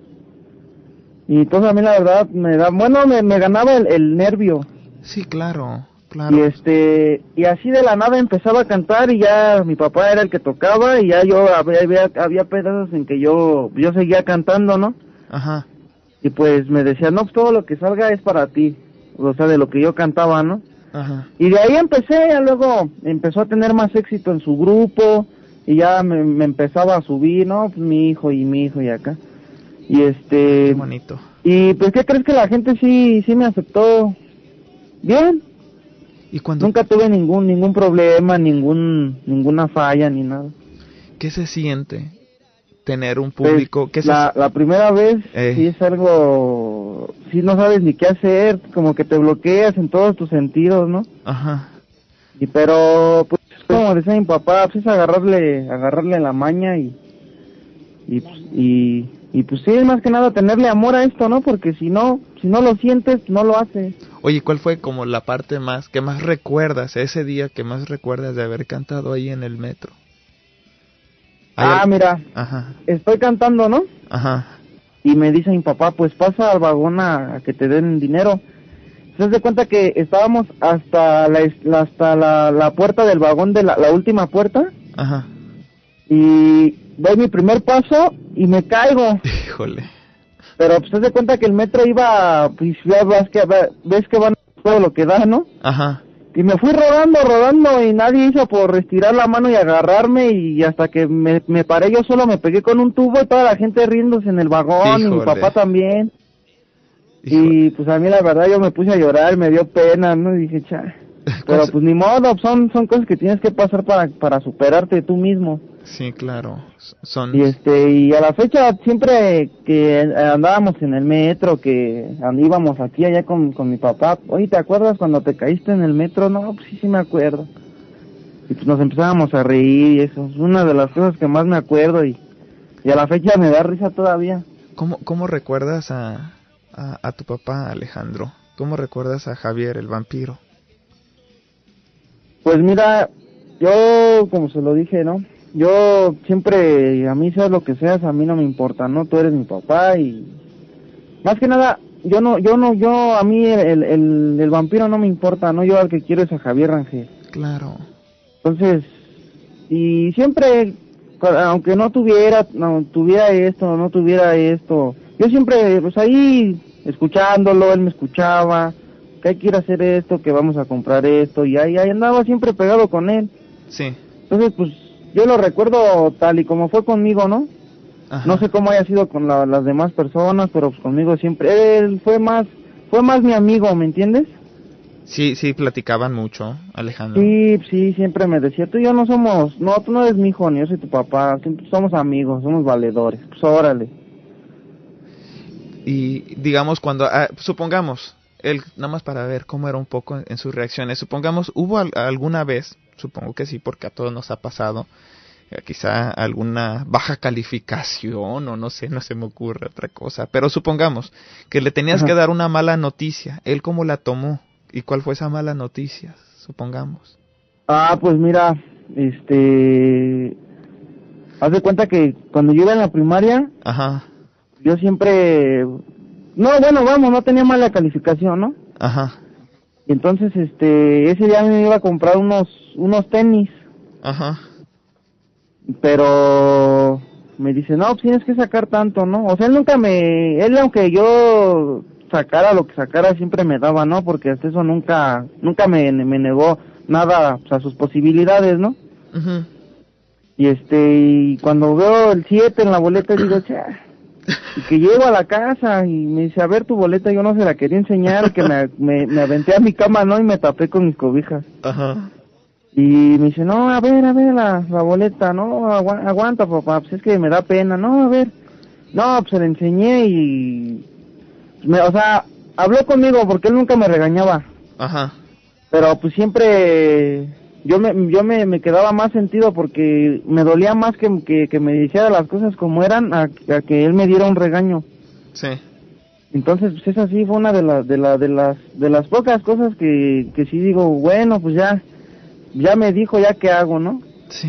y entonces a mí la verdad me da, bueno, me, me ganaba el, el nervio. Sí, claro. Claro. Y este, y así de la nada empezaba a cantar y ya mi papá era el que tocaba y ya yo había, había, había pedazos en que yo, yo seguía cantando, ¿no? Ajá. Y pues me decía, no, pues todo lo que salga es para ti, o sea, de lo que yo cantaba, ¿no? Ajá. Y de ahí empecé, ya luego empezó a tener más éxito en su grupo y ya me, me empezaba a subir, ¿no? Pues mi hijo y mi hijo y acá. Y este... Qué bonito. Y pues, ¿qué crees? Que la gente sí, sí me aceptó bien. ¿Y cuando... Nunca tuve ningún ningún problema, ningún ninguna falla ni nada. ¿Qué se siente tener un público? Pues, ¿Qué la, se... la primera vez eh. sí es algo, sí no sabes ni qué hacer, como que te bloqueas en todos tus sentidos, ¿no? Ajá. Y pero pues como decía mi papá, pues es agarrarle agarrarle la maña y y pues, y, y pues sí, más que nada tenerle amor a esto, ¿no? Porque si no si no lo sientes, no lo haces. Oye, ¿cuál fue como la parte más, que más recuerdas, ese día que más recuerdas de haber cantado ahí en el metro? Ah, al... mira, Ajá. Estoy cantando, ¿no? Ajá. Y me dice mi papá, pues pasa al vagón a, a que te den dinero. Se hace cuenta que estábamos hasta la hasta la, la puerta del vagón, de la, la última puerta. Ajá. Y doy mi primer paso y me caigo. Híjole. Pero pues te das cuenta que el metro iba, pues ya ves que, ves que van todo lo que da, ¿no? Ajá. Y me fui rodando, rodando y nadie hizo por estirar la mano y agarrarme y hasta que me, me paré yo solo me pegué con un tubo y toda la gente riéndose en el vagón. Híjole. Y mi papá también. Híjole. Y pues a mí la verdad yo me puse a llorar, me dio pena, ¿no? Y dije, cha. Pero pues ni modo, son son cosas que tienes que pasar para para superarte tú mismo. Sí, claro. Son... Y este y a la fecha siempre que andábamos en el metro, que íbamos aquí allá con, con mi papá, oye, ¿te acuerdas cuando te caíste en el metro? No, pues sí, sí me acuerdo. Y pues nos empezábamos a reír y eso es una de las cosas que más me acuerdo y, y a la fecha me da risa todavía. ¿Cómo cómo recuerdas a, a a tu papá, Alejandro? ¿Cómo recuerdas a Javier el vampiro? Pues mira, yo como se lo dije, ¿no? Yo siempre, a mí seas lo que seas, a mí no me importa, ¿no? Tú eres mi papá y... Más que nada, yo no, yo no, yo, a mí el, el, el vampiro no me importa, ¿no? Yo al que quiero es a Javier Rangel. Claro. Entonces, y siempre, aunque no tuviera, no tuviera esto, no tuviera esto, yo siempre, pues ahí, escuchándolo, él me escuchaba, que hay que ir a hacer esto, que vamos a comprar esto, y ahí, ahí andaba siempre pegado con él. Sí. Entonces, pues, yo lo recuerdo tal y como fue conmigo, ¿no? Ajá. No sé cómo haya sido con la, las demás personas, pero pues conmigo siempre, él fue más, fue más mi amigo, ¿me entiendes? Sí, sí, platicaban mucho, Alejandro. Sí, sí, siempre me decía, tú y yo no somos, no, tú no eres mi hijo, ni yo soy tu papá, siempre somos amigos, somos valedores, pues órale. Y digamos cuando, ah, supongamos, él, nada más para ver cómo era un poco en, en sus reacciones, supongamos, hubo al, alguna vez, supongo que sí, porque a todos nos ha pasado, eh, quizá alguna baja calificación o no sé, no se me ocurre otra cosa, pero supongamos que le tenías Ajá. que dar una mala noticia, ¿él cómo la tomó? ¿Y cuál fue esa mala noticia, supongamos? Ah, pues mira, este, haz de cuenta que cuando yo iba en la primaria, Ajá. yo siempre, no, bueno, vamos, no tenía mala calificación, ¿no? Ajá. Y entonces, este, ese día me iba a comprar unos, unos tenis. Ajá. Pero me dice, no, pues tienes que sacar tanto, ¿no? O sea, él nunca me, él aunque yo sacara lo que sacara, siempre me daba, ¿no? Porque hasta eso nunca, nunca me, me negó nada, o sea, sus posibilidades, ¿no? Uh-huh. Y este, y cuando veo el siete en la boleta, digo, che, y que llego a la casa y me dice, a ver tu boleta, yo no se la quería enseñar, que me, me, me aventé a mi cama, ¿no? Y me tapé con mis cobijas. Ajá. Y me dice, no, a ver, a ver la, la boleta, no, agu aguanta papá, pues es que me da pena, no, a ver. No, pues se la enseñé y... Me, o sea, habló conmigo porque él nunca me regañaba. Ajá. Pero pues siempre yo me yo me, me quedaba más sentido porque me dolía más que, que, que me dijera las cosas como eran a, a que él me diera un regaño. Sí. Entonces, pues esa sí fue una de las de la, de las de las pocas cosas que que sí digo, bueno, pues ya ya me dijo, ya qué hago, ¿no? Sí.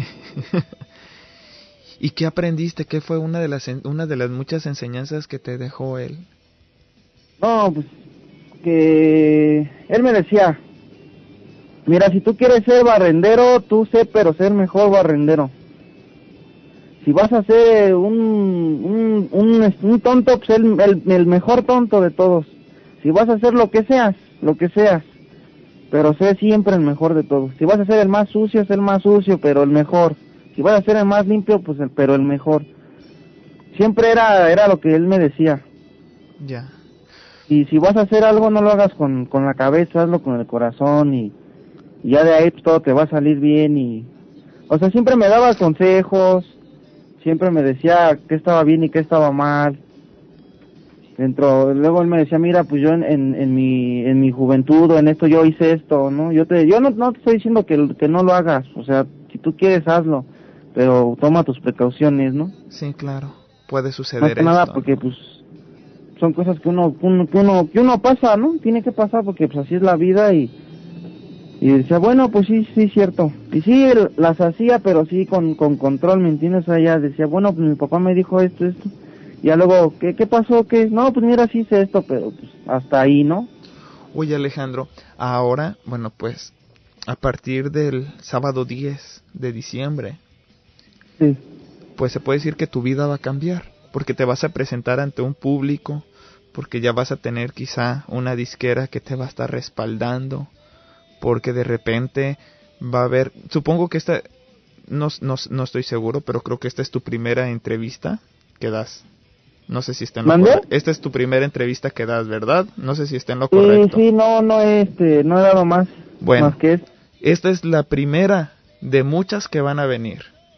¿Y qué aprendiste? ¿Qué fue una de las una de las muchas enseñanzas que te dejó él? No, pues que él me decía, mira, si tú quieres ser barrendero, tú sé, pero ser mejor barrendero. Si vas a ser un un, un, un tonto, pues el, el, el mejor tonto de todos. Si vas a hacer lo que seas, lo que seas, pero sé siempre el mejor de todos. Si vas a ser el más sucio, sé el más sucio, pero el mejor. Si vas a ser el más limpio, pues el, pero el mejor. Siempre era era lo que él me decía. Ya. Y si vas a hacer algo, no lo hagas con, con la cabeza, hazlo con el corazón y, y ya de ahí pues, todo te va a salir bien y... O sea, siempre me daba consejos, siempre me decía qué estaba bien y qué estaba mal. Dentro, luego él me decía, mira, pues yo en, en, en mi en mi juventud o en esto yo hice esto, ¿no? Yo te yo no, no te estoy diciendo que, que no lo hagas, o sea, si tú quieres hazlo, pero toma tus precauciones, ¿no? Sí, claro, puede suceder Más que esto. nada porque pues... son cosas que uno, uno que uno que uno pasa, ¿no? Tiene que pasar porque pues así es la vida y y decía, bueno, pues sí, sí, cierto. Y sí, las hacía, pero sí con, con control, ¿me entiendes? Allá decía, bueno, pues mi papá me dijo esto, esto. Y ya luego, ¿qué, qué pasó? ¿Qué? No, pues mira, sí hice esto, pero pues hasta ahí, ¿no? Oye, Alejandro, ahora, bueno, pues a partir del sábado diez de diciembre, sí, pues se puede decir que tu vida va a cambiar. porque te vas a presentar ante un público, porque ya vas a tener quizá una disquera que te va a estar respaldando, porque de repente va a haber, supongo que esta, no, no, no estoy seguro, pero creo que esta es tu primera entrevista que das. No sé si está en lo correcto. Esta es tu primera entrevista que das, ¿verdad? No sé si está en lo sí, correcto. Sí, no, no, este, no he dado más. Bueno, más que es. Esta es la primera de muchas que van a venir.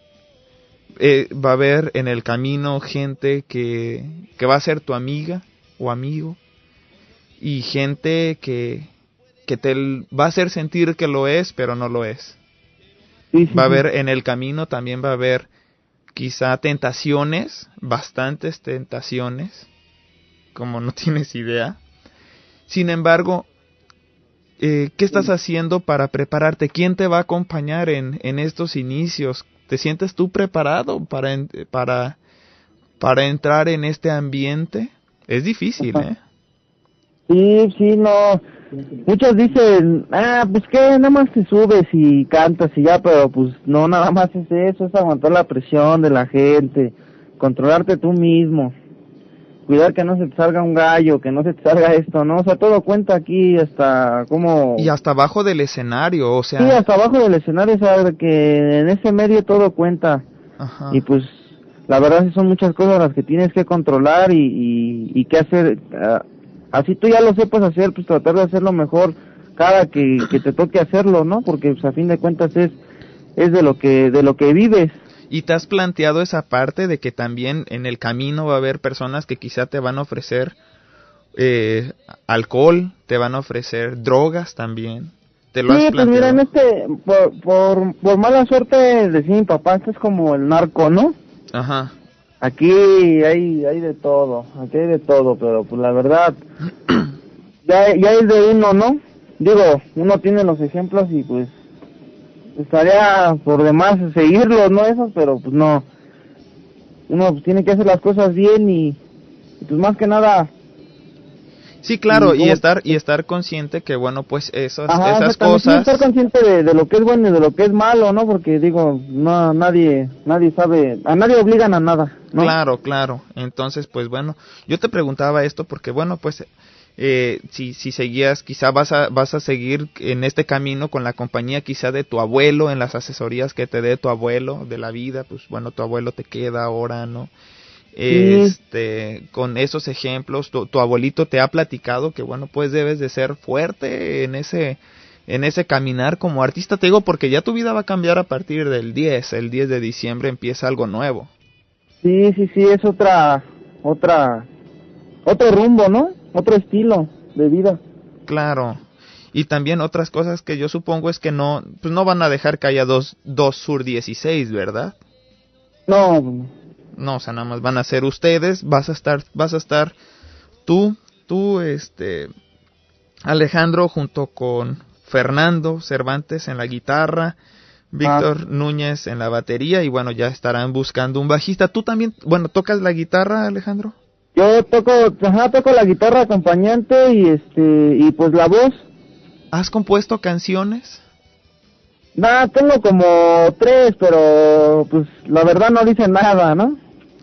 Eh, va a haber en el camino gente que, que va a ser tu amiga o amigo, y gente que, que te va a hacer sentir que lo es, pero no lo es. Sí, sí, va a sí. haber en el camino, también va a haber quizá tentaciones, bastantes tentaciones, como no tienes idea. Sin embargo, eh, ¿qué estás haciendo para prepararte? ¿Quién te va a acompañar en, en estos inicios? ¿Te sientes tú preparado para, en, para, para entrar en este ambiente? Es difícil, ¿eh? Sí, sí, no. Muchos dicen, ah, pues que nada más te subes y cantas y ya, pero pues no, nada más es eso, es aguantar la presión de la gente, controlarte tú mismo, cuidar que no se te salga un gallo, que no se te salga esto, ¿no? O sea, todo cuenta aquí, hasta como... Y hasta abajo del escenario, o sea... Sí, hasta abajo del escenario, o sea, que en ese medio todo cuenta. Ajá. Y pues, la verdad sí son muchas cosas las que tienes que controlar y, y, y qué hacer... Uh, así tú ya lo sepas hacer, pues tratar de hacerlo mejor cada que, que te toque hacerlo, ¿no? Porque pues a fin de cuentas es es de lo que de lo que vives. ¿Y te has planteado esa parte de que también en el camino va a haber personas que quizá te van a ofrecer eh, alcohol, te van a ofrecer drogas también? ¿Te lo sí, has pues mira, planteado? en este, por, por, por mala suerte, decía mi papá, esto es como el narco, ¿no? Ajá. Aquí hay hay de todo, aquí hay de todo, pero pues la verdad, ya, ya es de uno, ¿no? Digo, uno tiene los ejemplos y pues estaría por demás seguirlos, ¿no? Esos, pero pues no. Uno pues, tiene que hacer las cosas bien y, y pues más que nada... Sí, claro, y, y estar y estar consciente que, bueno, pues esas, Ajá, esas o sea, también cosas... estar consciente de, de lo que es bueno y de lo que es malo, ¿no? Porque, digo, no nadie nadie sabe, a nadie obligan a nada, ¿no? Claro, claro. Entonces, pues bueno, yo te preguntaba esto porque, bueno, pues eh, si si seguías, quizá vas a vas a seguir en este camino con la compañía quizá de tu abuelo, en las asesorías que te dé tu abuelo de la vida, pues bueno, tu abuelo te queda ahora, ¿no? Este, sí. Con esos ejemplos, tu, tu abuelito te ha platicado que, bueno, pues debes de ser fuerte en ese en ese caminar como artista. Te digo porque ya tu vida va a cambiar a partir del diez, el diez de diciembre empieza algo nuevo. Sí, sí, sí, es otra, otra, otro rumbo, ¿no? Otro estilo de vida. Claro. Y también otras cosas que yo supongo es que no, pues no van a dejar que haya dos, dos Sur dieciséis, ¿verdad? No. No, o sea, nada más van a ser ustedes, vas a estar, vas a estar tú, tú, este, Alejandro junto con Fernando Cervantes en la guitarra, Víctor ah. Núñez en la batería y bueno, ya estarán buscando un bajista. ¿Tú también, bueno, tocas la guitarra, Alejandro? Yo toco, ajá, toco la guitarra acompañante y este, y pues la voz. ¿Has compuesto canciones? Nah, tengo como tres, pero pues la verdad no dicen nada, ¿no?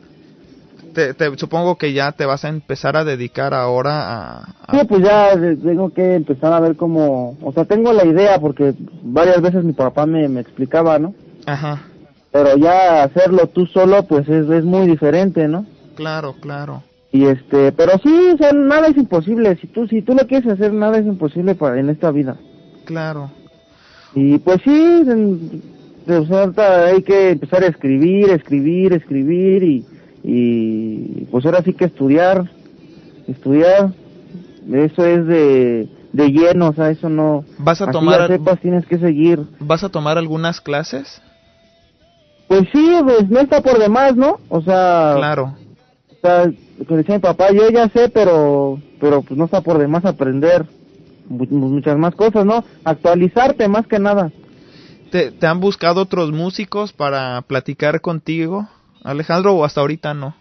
Te, te, supongo que ya te vas a empezar a dedicar ahora a, a... Sí, pues ya tengo que empezar a ver cómo... O sea, tengo la idea porque varias veces mi papá me, me explicaba, ¿no? Ajá. Pero ya hacerlo tú solo, pues es, es muy diferente, ¿no? Claro, claro. Y este, pero sí, o sea, nada es imposible. Si tú, si tú lo quieres hacer, nada es imposible para en esta vida. Claro. Y pues sí, en, o sea, hay que empezar a escribir, escribir, escribir y... y pues ahora sí que estudiar, estudiar, eso es de, de lleno, o sea, eso no... ¿Vas a tomar... Así sepas, tienes que seguir. ¿Vas a tomar algunas clases? Pues sí, pues no está por demás, ¿no? O sea... Claro. O sea, como decía mi papá, yo ya sé, pero pero pues no está por demás aprender muchas más cosas, ¿no? Actualizarte más que nada. ¿Te, te han buscado otros músicos para platicar contigo, Alejandro, o hasta ahorita no?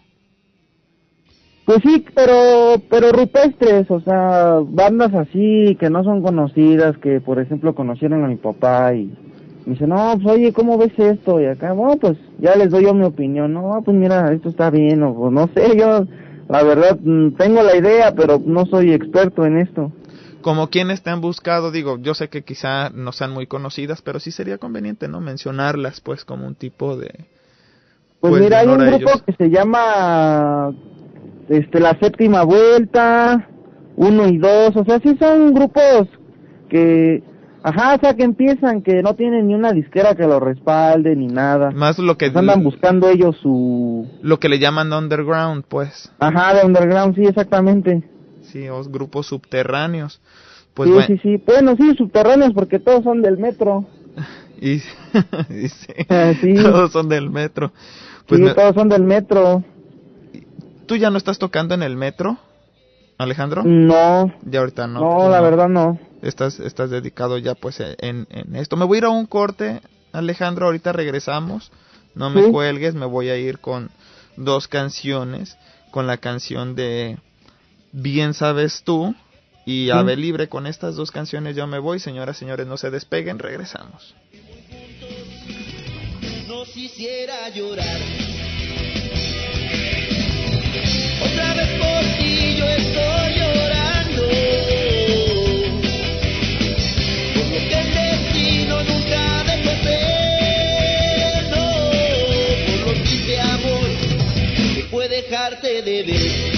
Pues sí, pero pero rupestres, o sea, bandas así que no son conocidas, que por ejemplo conocieron a mi papá y Me dice, no, pues oye, ¿cómo ves esto? Y acá, bueno, pues ya les doy yo mi opinión. No, pues mira, esto está bien, o pues, no sé, yo la verdad tengo la idea, pero no soy experto en esto. Como quienes te han buscado, digo, yo sé que quizá no sean muy conocidas, pero sí sería conveniente, ¿no? Mencionarlas, pues, como un tipo de... Pues, pues mira, hay un grupo ellos. que se llama, este, La Séptima Vuelta, uno y dos, o sea, sí son grupos que... Ajá, o sea, que empiezan, que no tienen ni una disquera que lo respalde, ni nada. Más lo que... Pues andan buscando ellos su... Lo que le llaman underground, pues. Ajá, de underground, sí, exactamente. Sí, o grupos subterráneos. Pues sí, bueno. sí, sí. Bueno, sí, subterráneos, porque todos son del metro. y, y sí, sí, todos son del metro. Pues sí, me... todos son del metro. ¿Tú ya no estás tocando en el metro, Alejandro? No. Ya ahorita no. No, la no. verdad no. Estás, estás dedicado ya pues en, en esto. Me voy a ir a un corte, Alejandro, ahorita regresamos. No me ¿Sí? cuelgues, me voy a ir con dos canciones. Con la canción de Bien Sabes Tú y ¿Sí? Ave Libre. Con estas dos canciones yo me voy. Señoras, señores, no se despeguen, regresamos. No quisiera llorar. Otra vez por ti yo estoy llorando. Dejarte de ver.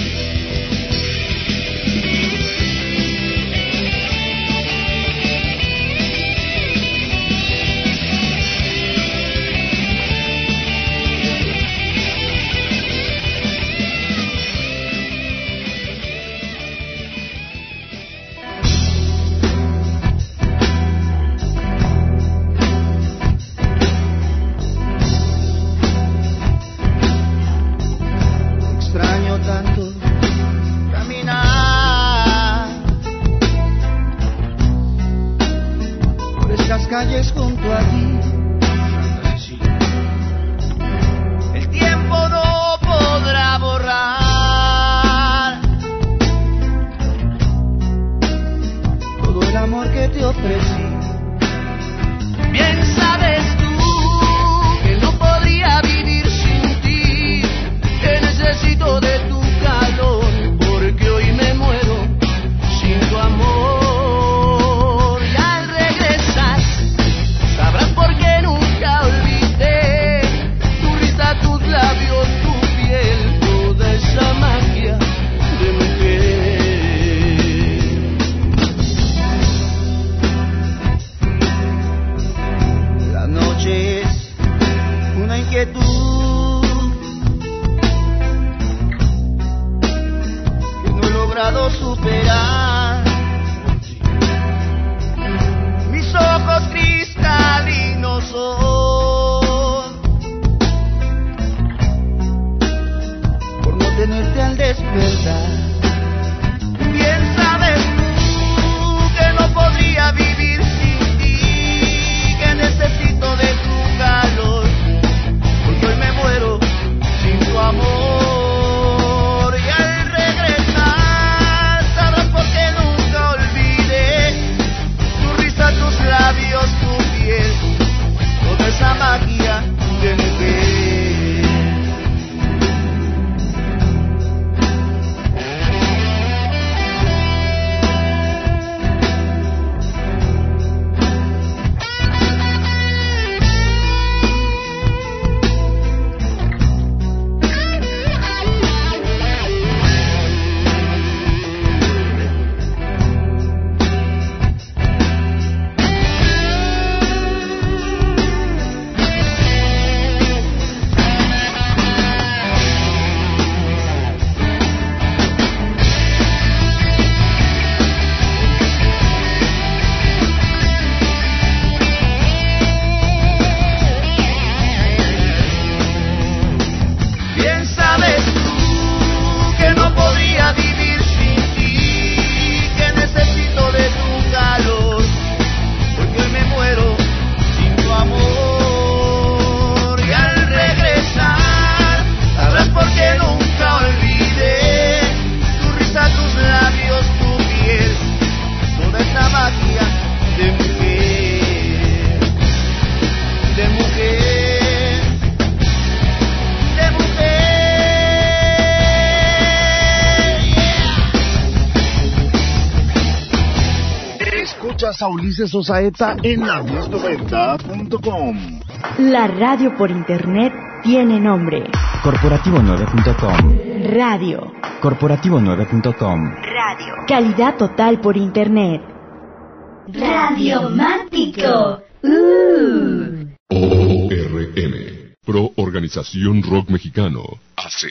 Calles junto a ti. El tiempo no podrá borrar todo el amor que te ofrecí. Bien sabes tú que no podría vivir sin ti, que necesito de tu calor, porque hoy me muero sin tu amor. Superar mis ojos cristalinos son por no tenerte al despertar. Bien sabes tú que no podría vivir sin ti, que necesito de tu calor, porque hoy me muero sin tu amor. Tu piel, toda esa magia de mujer. Escuchas a Ulises Osaeta en la diez noventa punto com. La radio por internet tiene nombre. Corporativo nueve punto com. Radio. Corporativo nueve punto com. Radio. Calidad total por internet. Radiomático. Uh. O R M. Pro Organización Rock Mexicano. A C.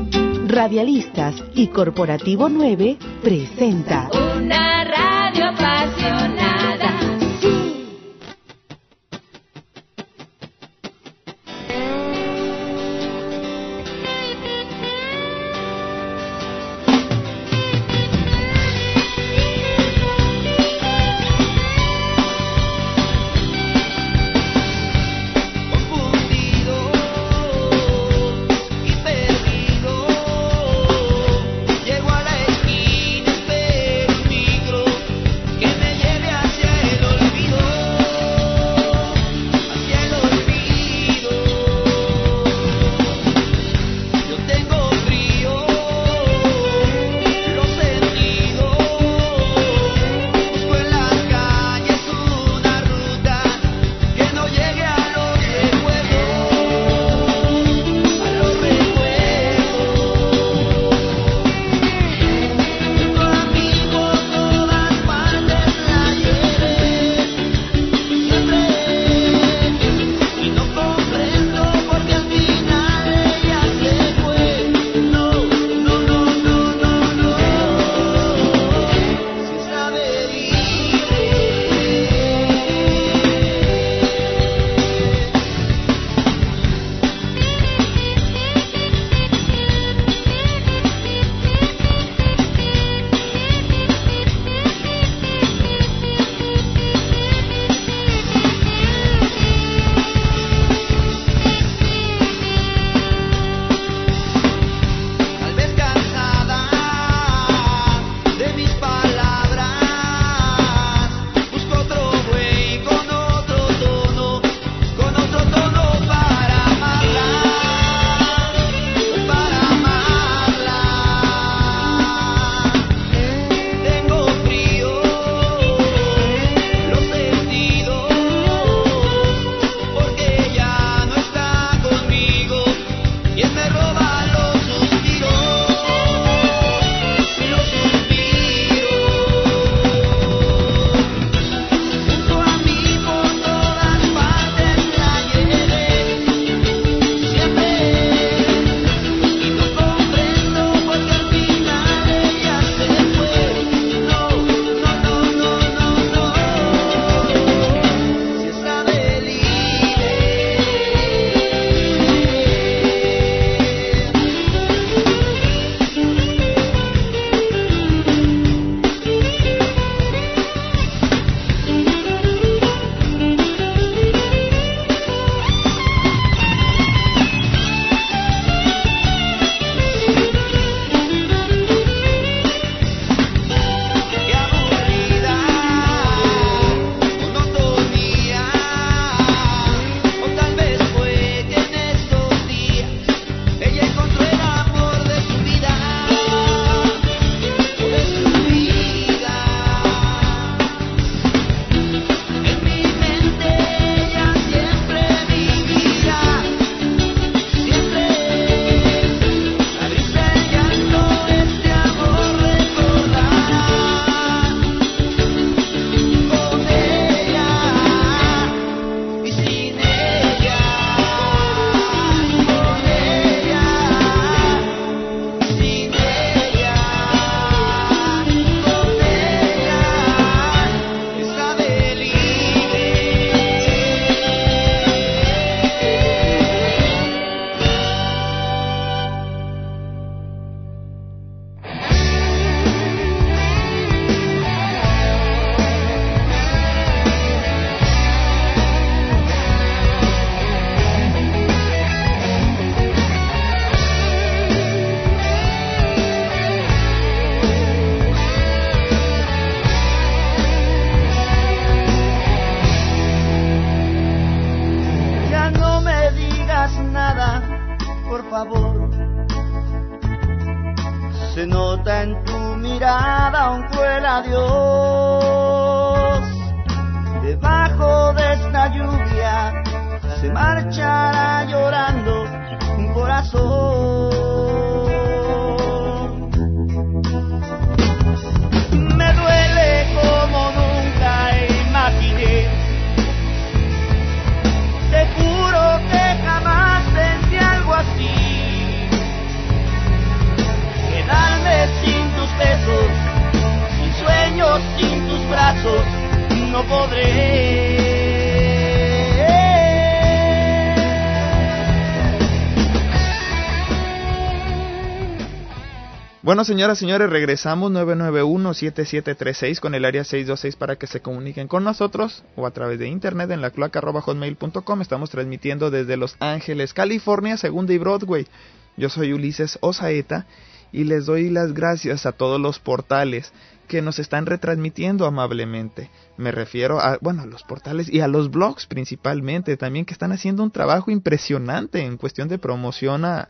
Radialistas y Corporativo nueve presenta Una radio apasionada. Sí. Se nota en tu mirada un cruel adiós. debajo de esta lluvia se marchará llorando un corazón. Me duele como nunca imaginé, te juro que jamás sentí algo así. Quedarme sin tus besos, sin sueños, sin tus brazos, no podré. Bueno, señoras y señores, regresamos nueve nueve uno, siete siete tres seis con el área seis dos seis para que se comuniquen con nosotros o a través de internet en la cloaca arroba hotmail punto com. Estamos transmitiendo desde Los Ángeles, California, Segunda y Broadway. Yo soy Ulises Osaeta y les doy las gracias a todos los portales que nos están retransmitiendo amablemente. Me refiero a, bueno, a los portales y a los blogs principalmente también, que están haciendo un trabajo impresionante en cuestión de promoción a,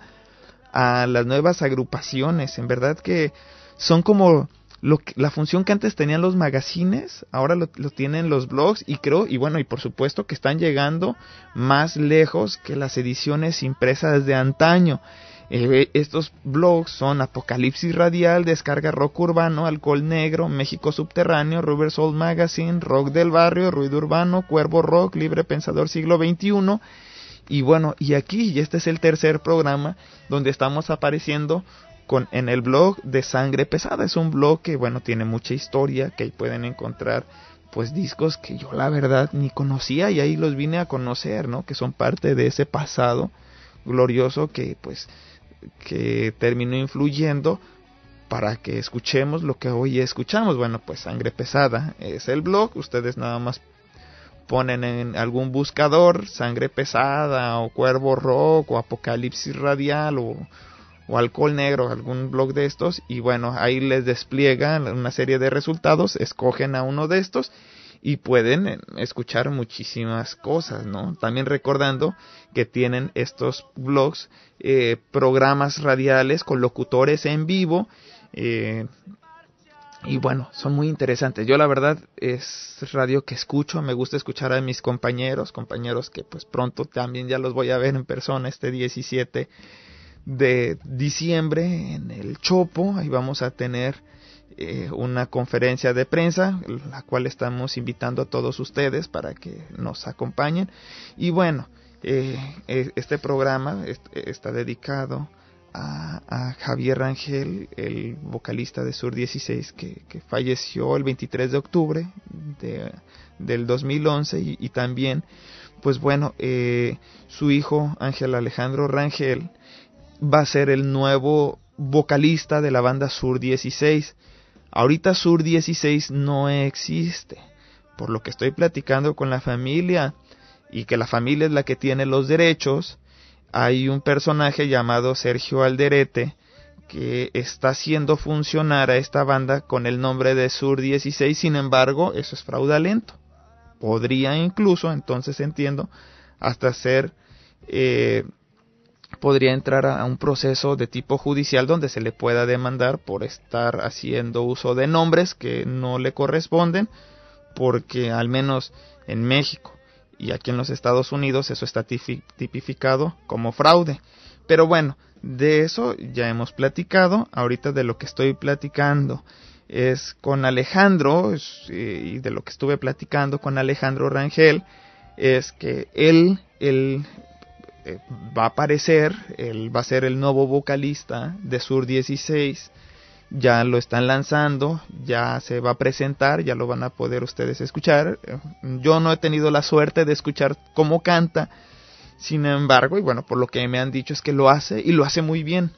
a las nuevas agrupaciones. En verdad que son como lo que, la función que antes tenían los magazines, ahora lo, lo tienen los blogs, y creo, y bueno, y por supuesto que están llegando más lejos que las ediciones impresas de antaño. Eh, estos blogs son Apocalipsis Radial, Descarga Rock Urbano, Alcohol Negro, México Subterráneo, Rubber Soul Magazine, Rock del Barrio, Ruido Urbano, Cuervo Rock, Libre Pensador Siglo veintiuno. Y bueno, y aquí, y este es el tercer programa donde estamos apareciendo con en el blog de Sangre Pesada. Es un blog que, bueno, tiene mucha historia, que ahí pueden encontrar pues discos que yo la verdad ni conocía y ahí los vine a conocer, ¿no? Que son parte de ese pasado glorioso que pues que terminó influyendo para que escuchemos lo que hoy escuchamos. Bueno, pues Sangre Pesada es el blog. Ustedes nada más ponen en algún buscador Sangre Pesada o Cuervo Rock o Apocalipsis Radial o, o Alcohol Negro, algún blog de estos, y bueno, ahí les despliega una serie de resultados. Escogen a uno de estos y pueden escuchar muchísimas cosas, ¿no? También recordando que tienen estos blogs eh, programas radiales con locutores en vivo, eh, y bueno, son muy interesantes. Yo la verdad es radio que escucho, me gusta escuchar a mis compañeros, compañeros que pues pronto también ya los voy a ver en persona este diecisiete de diciembre en el Chopo. Ahí vamos a tener eh, una conferencia de prensa, la cual estamos invitando a todos ustedes para que nos acompañen. Y bueno, eh, este programa está dedicado A, a Javier Rangel, el vocalista de Sur dieciséis, que, que falleció el veintitrés de octubre de, del dos mil once, y, y también, pues bueno, eh, su hijo Ángel Alejandro Rangel va a ser el nuevo vocalista de la banda Sur dieciséis. Ahorita Sur dieciséis no existe, por lo que estoy platicando con la familia, y que la familia es la que tiene los derechos. Hay un personaje llamado Sergio Alderete que está haciendo funcionar a esta banda con el nombre de Sur dieciséis. Sin embargo, eso es fraudulento. Podría incluso, entonces entiendo, hasta ser, eh, podría entrar a un proceso de tipo judicial donde se le pueda demandar por estar haciendo uso de nombres que no le corresponden, porque al menos en México y aquí en los Estados Unidos eso está tipificado como fraude. Pero bueno, de eso ya hemos platicado. Ahorita de lo que estoy platicando es con Alejandro, y de lo que estuve platicando con Alejandro Rangel es que él, él eh, va a aparecer, él va a ser el nuevo vocalista de Sur dieciséis. Ya lo están lanzando, ya se va a presentar, ya lo van a poder ustedes escuchar. Yo no he tenido la suerte de escuchar cómo canta, sin embargo, y bueno, por lo que me han dicho es que lo hace, y lo hace muy bien.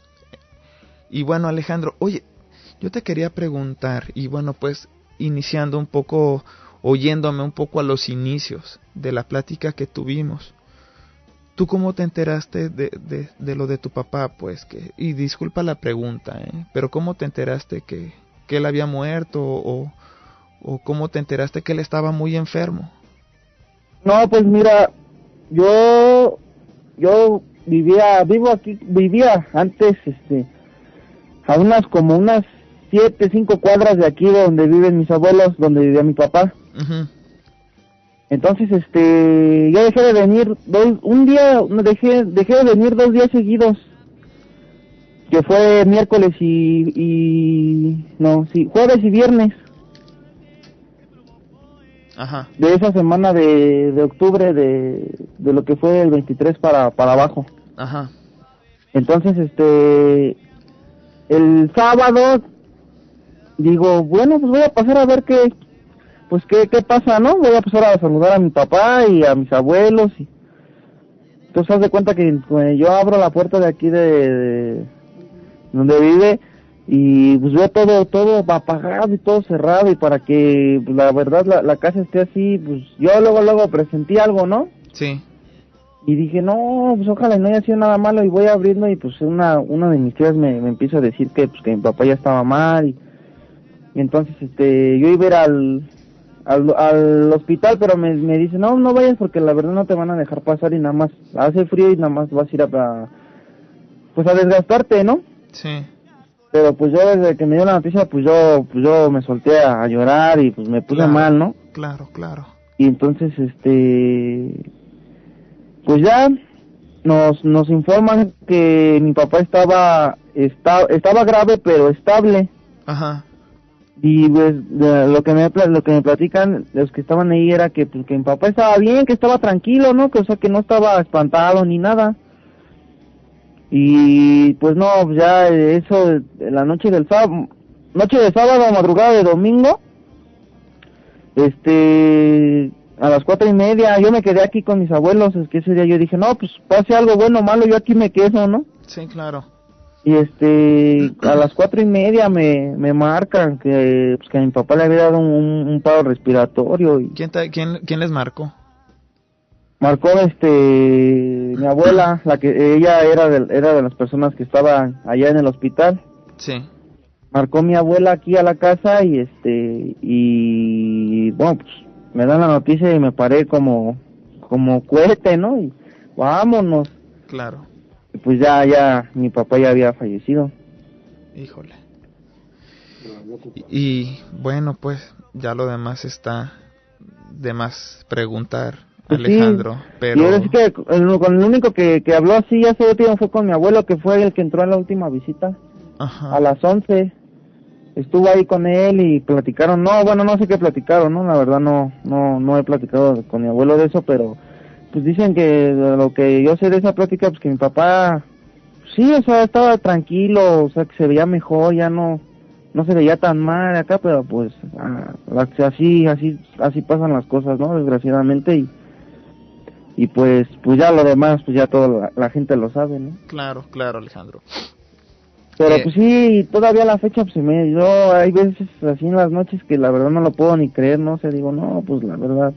Y bueno, Alejandro, oye, yo te quería preguntar, y bueno, pues iniciando un poco, oyéndome un poco a los inicios de la plática que tuvimos, ¿tú cómo te enteraste de, de, de lo de tu papá? Pues que, y disculpa la pregunta, ¿eh? Pero ¿cómo te enteraste que, que él había muerto, o, o cómo te enteraste que él estaba muy enfermo? No, pues mira, yo yo vivía, vivo aquí, vivía antes, este, a unas como unas siete, cinco cuadras de aquí donde viven mis abuelos, donde vivía mi papá. Uh-huh. Entonces, este, yo dejé de venir, dos, un día, dejé, dejé de venir dos días seguidos, que fue miércoles y, y, no, sí, jueves y viernes. Ajá. De esa semana de, de octubre, de, de lo que fue el veintitrés para, para abajo. Ajá. Entonces, este, el sábado, digo, bueno, pues voy a pasar a ver qué, pues qué, qué pasa, ¿no? Voy a pasar a saludar a mi papá y a mis abuelos. Y... Entonces, haz de cuenta que eh, yo abro la puerta de aquí de, de donde vive y pues veo todo, todo apagado y todo cerrado, y para que pues, la verdad la, la casa esté así, pues yo luego, luego presentí algo, ¿no? Sí. Y dije, no, pues ojalá no haya sido nada malo, y voy abriendo y pues una una de mis tías me, me empieza a decir que pues que mi papá ya estaba mal, y, y entonces este yo iba a ir al, al, al hospital, pero me, me dice, no, no vayas porque la verdad no te van a dejar pasar y nada más hace frío y nada más vas a ir a, a pues a desgastarte, ¿no? Sí. Pero pues yo desde que me dio la noticia, pues yo pues yo me solté a, a llorar y pues me puse claro, mal, ¿no? Claro, claro. Y entonces, este, pues ya nos nos informan que mi papá estaba está, estaba grave pero estable. Ajá. Y pues lo que me lo que me platican los que estaban ahí era que pues que mi papá estaba bien, que estaba tranquilo, ¿no? Que o sea que no estaba espantado ni nada. Y pues no, ya eso, la noche del sábado, noche de sábado, madrugada de domingo, este, a las cuatro y media, yo me quedé aquí con mis abuelos, es que ese día yo dije, no, pues pase algo bueno o malo, yo aquí me quedo, ¿no? Sí, claro. Y este, a las cuatro y media me, me marcan que, pues, que a mi papá le había dado un, un paro respiratorio. Y ¿Quién, te, quién, quién les marcó? Marcó este mi abuela, la que ella era de, era de las personas que estaban allá en el hospital. Sí. Marcó mi abuela aquí a la casa y este y bueno, pues me dan la noticia y me paré como como cohete, ¿no? Y vámonos. Claro. Y pues ya ya mi papá ya había fallecido. Híjole. Y, y bueno, pues ya lo demás está de más preguntar. Pues Alejandro, sí, pero... Y ahora sí que el, con el único que, que habló así hace tiempo fue con mi abuelo, que fue el que entró a la última visita. Ajá. A las once. Estuvo ahí con él y platicaron. No, bueno, no sé qué platicaron, ¿no? La verdad no no no he platicado con mi abuelo de eso, pero pues dicen que lo que yo sé de esa plática, pues que mi papá, sí, o sea, estaba tranquilo, o sea, que se veía mejor, ya no no se veía tan mal acá, pero pues ah, así así así pasan las cosas, ¿no? Desgraciadamente. y Y pues pues ya lo demás, pues ya toda la, la gente lo sabe, ¿no? Claro, claro, Alejandro. Pero eh, pues sí, todavía la fecha, pues se me... Yo hay veces así en las noches que la verdad no lo puedo ni creer, ¿no? O sea, digo, no, pues la verdad...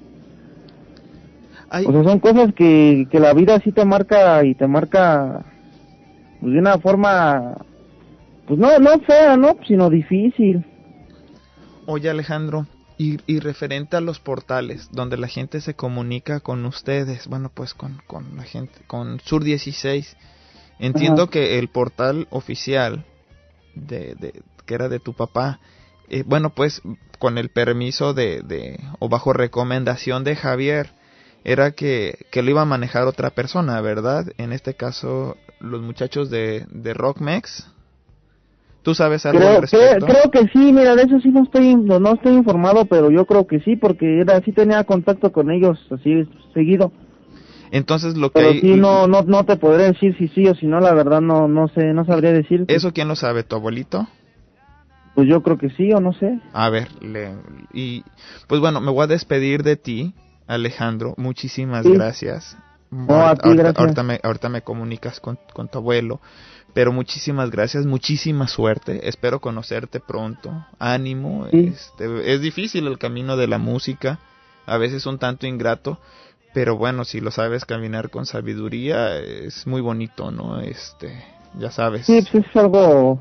Hay... O sea, son cosas que, que la vida sí te marca y te marca pues de una forma... Pues no, no fea, ¿no? Sino difícil. Oye, Alejandro... Y, y referente a los portales donde la gente se comunica con ustedes, bueno, pues con, con la gente, con Sur dieciséis, entiendo Ajá. que el portal oficial de, de que era de tu papá, eh, bueno, pues con el permiso de, de o bajo recomendación de Javier, era que, que lo iba a manejar otra persona, ¿verdad? En este caso, los muchachos de, de Rockmex. ¿Tú sabes algo creo, al respecto? Creo, creo que sí, mira, de eso sí no estoy no, no estoy informado, pero yo creo que sí, porque era sí tenía contacto con ellos así seguido. Entonces lo que pero hay... sí no no no te podré decir si sí o si no, la verdad no no sé, no sabría decir. ¿Eso quién lo sabe, tu abuelito? Pues yo creo que sí o no sé. A ver, le, y pues bueno, me voy a despedir de ti, Alejandro. Muchísimas sí. gracias. No, ahorita, a ti, ahorita, gracias. Ahorita me, ahorita me comunicas con, con tu abuelo. Pero muchísimas gracias, muchísima suerte. Espero conocerte pronto. Ánimo. Sí. Este, es difícil el camino de la música. A veces un tanto ingrato. Pero bueno, si lo sabes caminar con sabiduría, es muy bonito, ¿no? Este, ya sabes. Sí, pues es algo...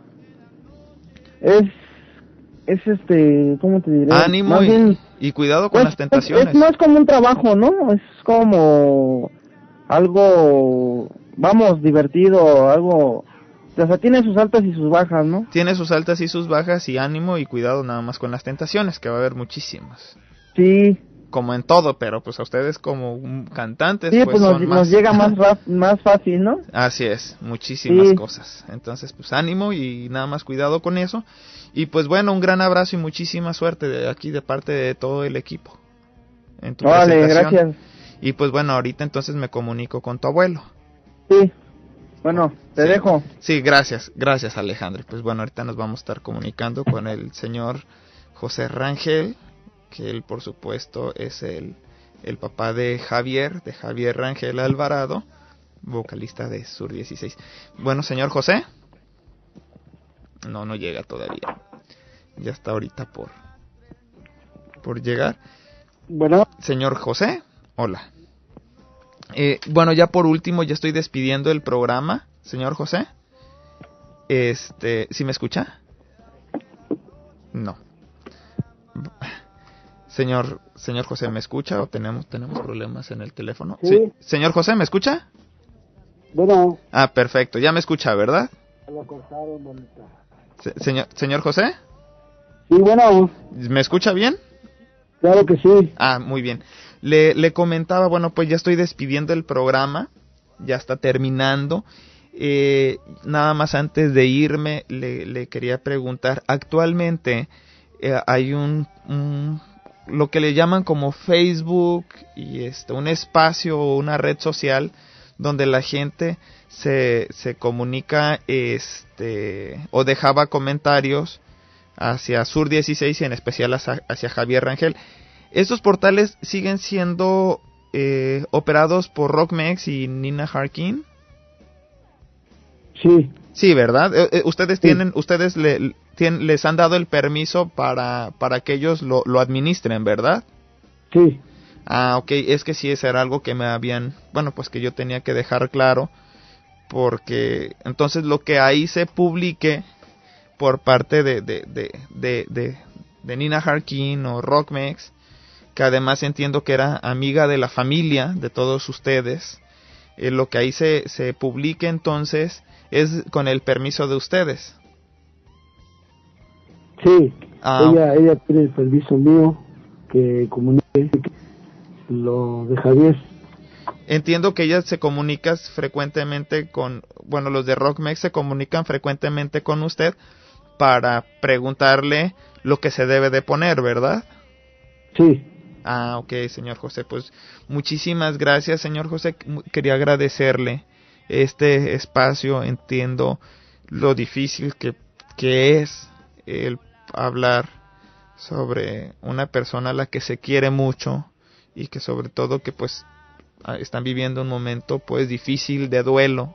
Es... Es este... ¿Cómo te diré? Ánimo y, bien, y cuidado con es, las tentaciones. Es, es, no es como un trabajo, ¿no? Es como... Algo... Vamos, divertido, algo... O sea, tiene sus altas y sus bajas, ¿no? Tiene sus altas y sus bajas y ánimo y cuidado nada más con las tentaciones, que va a haber muchísimas. Sí, como en todo, pero pues a ustedes como cantantes sí, pues, pues nos, son más... nos llega más rap, más fácil, ¿no? Así es, muchísimas sí. cosas. Entonces, pues ánimo y nada más cuidado con eso. Y pues bueno, un gran abrazo y muchísima suerte de aquí de parte de todo el equipo en tu vale, presentación. Gracias. Y pues bueno, ahorita entonces me comunico con tu abuelo. Sí. Bueno, te sí. dejo. Sí, gracias, gracias Alejandro. Pues bueno, ahorita nos vamos a estar comunicando con el señor José Rangel, que él por supuesto es el, el papá de Javier, de Javier Rangel Alvarado, vocalista de Sur dieciséis. Bueno, señor José. No, no llega todavía. Ya está ahorita por, por llegar. Bueno. Señor José, hola. Eh, bueno, ya por último, ya estoy despidiendo el programa, señor José. Este, ¿sí me escucha? No. Señor, señor José, ¿me escucha o tenemos tenemos problemas en el teléfono? Sí. Sí. Señor José, ¿me escucha? Bueno. Ah, perfecto. Ya me escucha, ¿verdad? Lo cortaron, bonita. Se, señor, señor José. Sí, bueno. ¿Me escucha bien? Claro que sí. Ah, muy bien. Le, le comentaba, bueno, pues ya estoy despidiendo el programa, ya está terminando. Eh, nada más antes de irme, le, le quería preguntar, actualmente eh, hay un, un, lo que le llaman como Facebook y este, un espacio o una red social donde la gente se, se comunica este, o dejaba comentarios hacia Sur dieciséis y en especial hacia, hacia Javier Rangel. ¿Estos portales siguen siendo eh, operados por Rockmex y Nina Harkin? Sí. Sí, ¿verdad? Eh, eh, ustedes sí. tienen, ustedes le, tienen, les han dado el permiso para, para que ellos lo, lo administren, ¿verdad? Sí. Ah, ok, es que sí, eso era algo que me habían, bueno, pues que yo tenía que dejar claro, porque entonces lo que ahí se publique por parte de, de, de, de, de, de Nina Harkin o Rockmex, que además entiendo que era amiga de la familia de todos ustedes, eh, lo que ahí se, se publique entonces es con el permiso de ustedes. Sí, ah, ella, ella tiene el permiso mío que comunique lo de Javier. Entiendo que ella se comunica frecuentemente con, bueno, los de Rockmex se comunican frecuentemente con usted para preguntarle lo que se debe de poner, ¿verdad? Sí. Ah, ok, señor José, pues muchísimas gracias, señor José. Quería agradecerle este espacio. Entiendo lo difícil que, que es el hablar sobre una persona a la que se quiere mucho y que sobre todo que pues están viviendo un momento pues difícil de duelo.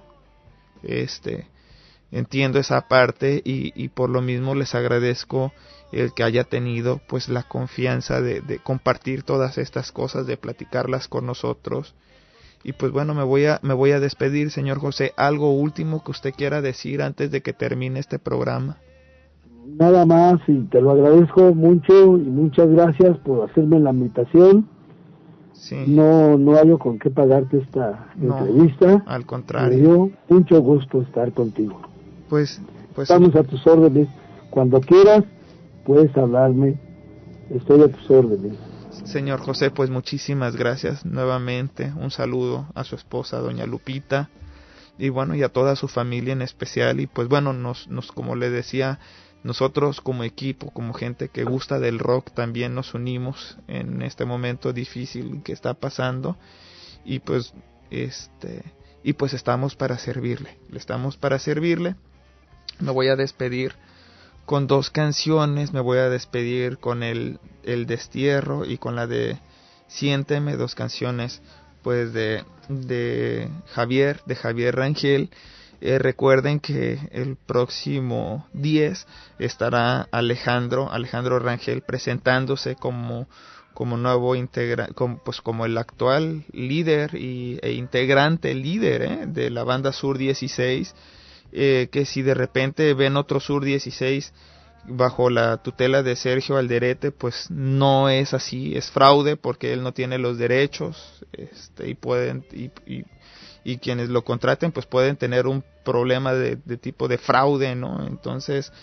Este, entiendo esa parte y, y por lo mismo les agradezco el que haya tenido pues la confianza de, de compartir todas estas cosas, de platicarlas con nosotros. Y pues bueno, me voy a me voy a despedir, señor José. ¿Algo último que usted quiera decir antes de que termine este programa? Nada más, y te lo agradezco mucho y muchas gracias por hacerme la invitación. Sí. No no hallo con qué pagarte esta no, entrevista. Al contrario. Me dio mucho gusto estar contigo. Pues, pues estamos a tus órdenes. Cuando quieras, puedes hablarme. Estoy a tus órdenes. Señor José, pues muchísimas gracias nuevamente. Un saludo a su esposa, doña Lupita, y bueno, y a toda su familia en especial. Y pues bueno, nos, nos como le decía, nosotros como equipo, como gente que gusta del rock, también nos unimos en este momento difícil que está pasando. Y pues, este, y pues estamos para servirle. Estamos para servirle. Me voy a despedir con dos canciones, me voy a despedir con el, el Destierro y con la de Siénteme, dos canciones pues de, de Javier, de Javier Rangel. Eh, recuerden que el próximo diez estará Alejandro, Alejandro Rangel presentándose como, como nuevo integra, como, pues como el actual líder y, e integrante líder eh, de la banda Sur dieciséis. Eh, que si de repente ven otro Sur dieciséis bajo la tutela de Sergio Alderete, pues no es así, es fraude porque él no tiene los derechos, este, y pueden y, y, y quienes lo contraten pues pueden tener un problema de, de tipo de fraude, ¿no? Entonces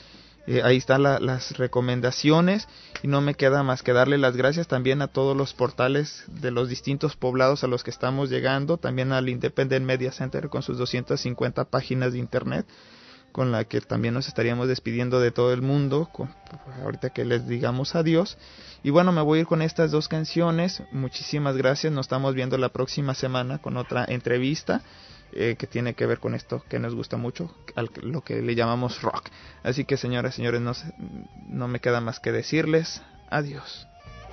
Eh, ahí están la, las recomendaciones y no me queda más que darle las gracias también a todos los portales de los distintos poblados a los que estamos llegando, también al Independent Media Center con sus doscientas cincuenta páginas de internet, con la que también nos estaríamos despidiendo de todo el mundo, con, ahorita que les digamos adiós. Y bueno, me voy a ir con estas dos canciones. Muchísimas gracias, nos estamos viendo la próxima semana con otra entrevista eh, que tiene que ver con esto que nos gusta mucho, al, lo que le llamamos rock. Así que señoras y señores, no, no me queda más que decirles adiós.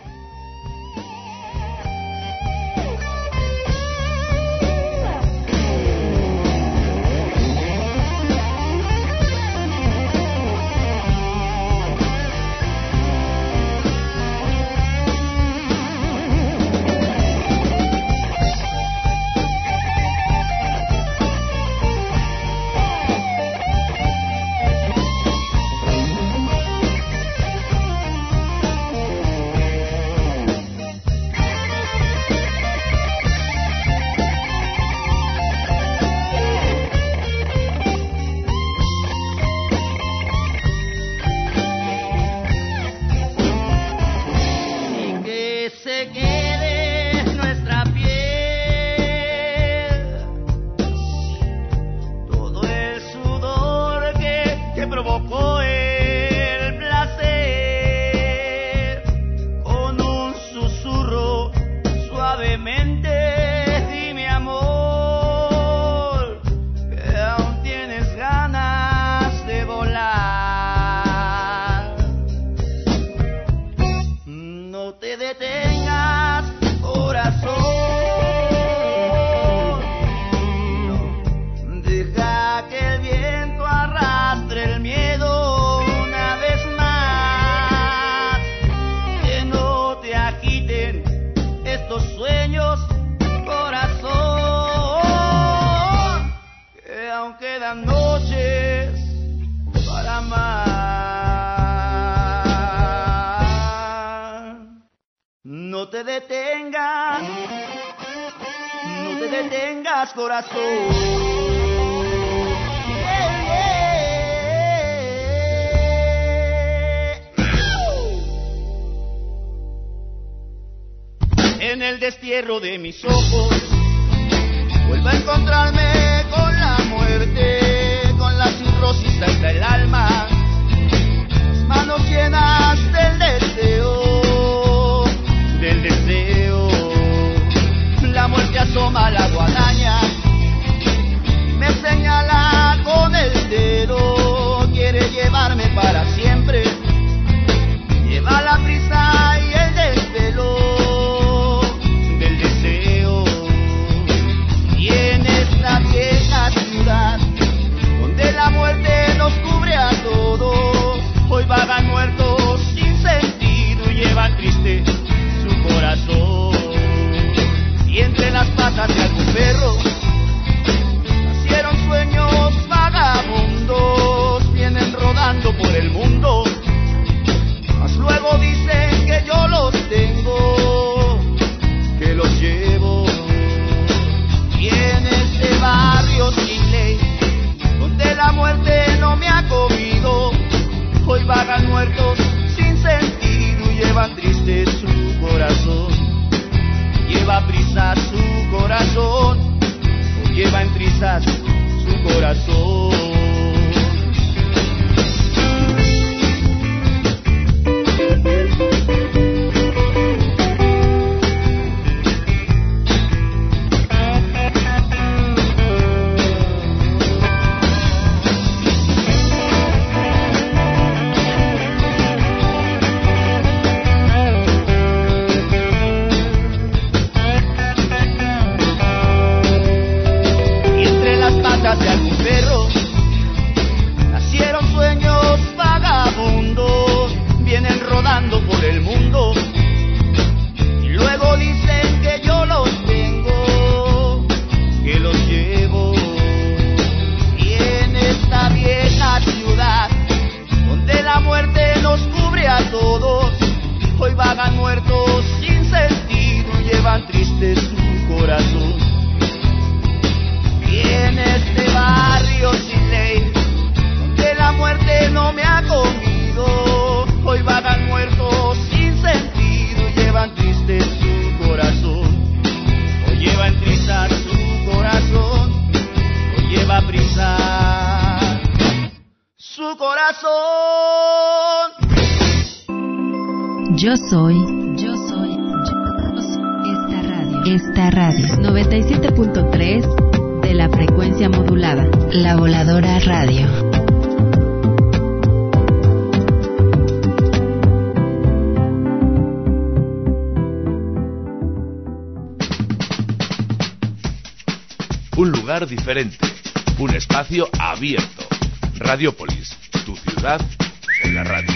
En el destierro de mis ojos vuelvo a encontrarme con la muerte, con la cirrosis hasta el alma, las manos llenas del deseo, del deseo. La muerte asoma la guadaña, me señala con el dedo, quiere llevarme para siempre, lleva la prisa y el desvelo. Donde la muerte nos cubre corazón. Yo soy, yo soy, yo soy esta radio. Esta radio, noventa y siete punto tres de la frecuencia modulada. La Voladora Radio. Un lugar diferente, un espacio abierto. Radiopolis, tu ciudad en la radio.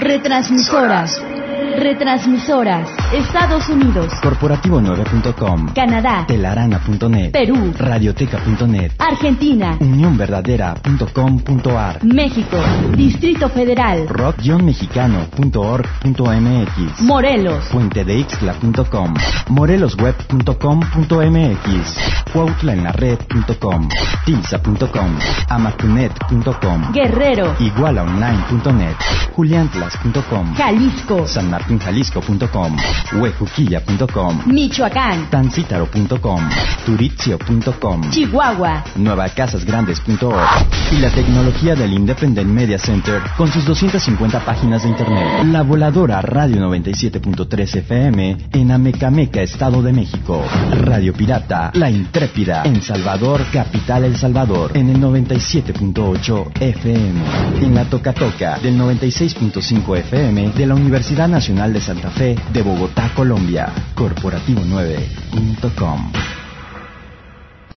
Retransmisoras. Retransmisoras. Estados Unidos. Corporativo nueve punto com. Canadá. Telarana punto net. Perú. Radioteca punto net. Argentina. unión verdadera punto com punto a r. México. Distrito Federal. rock mexicano punto org punto m x. Morelos. puente de ixtla punto com. morelosweb punto com punto m x. cuautla en la red punto com. tilsa punto com. amacunet punto com. Guerrero. igualaonline punto net. juliantlas punto com. Jalisco. san martín jalisco punto com. huejuquilla punto com. Michoacán. tancítaro punto com. turitzio punto com. Chihuahua. nueva casas grandes punto org. Y la tecnología del Independent Media Center con sus doscientas cincuenta páginas de internet. La voladora Radio noventa y siete punto tres F M en Amecameca, Estado de México. Radio Pirata La Intrépida en Salvador, capital El Salvador, en el noventa y siete punto ocho F M. En la Toca Toca del noventa y seis punto cinco F M de la Universidad Nacional de Santa Fe de Bogotá, Colombia. corporativo nueve punto com.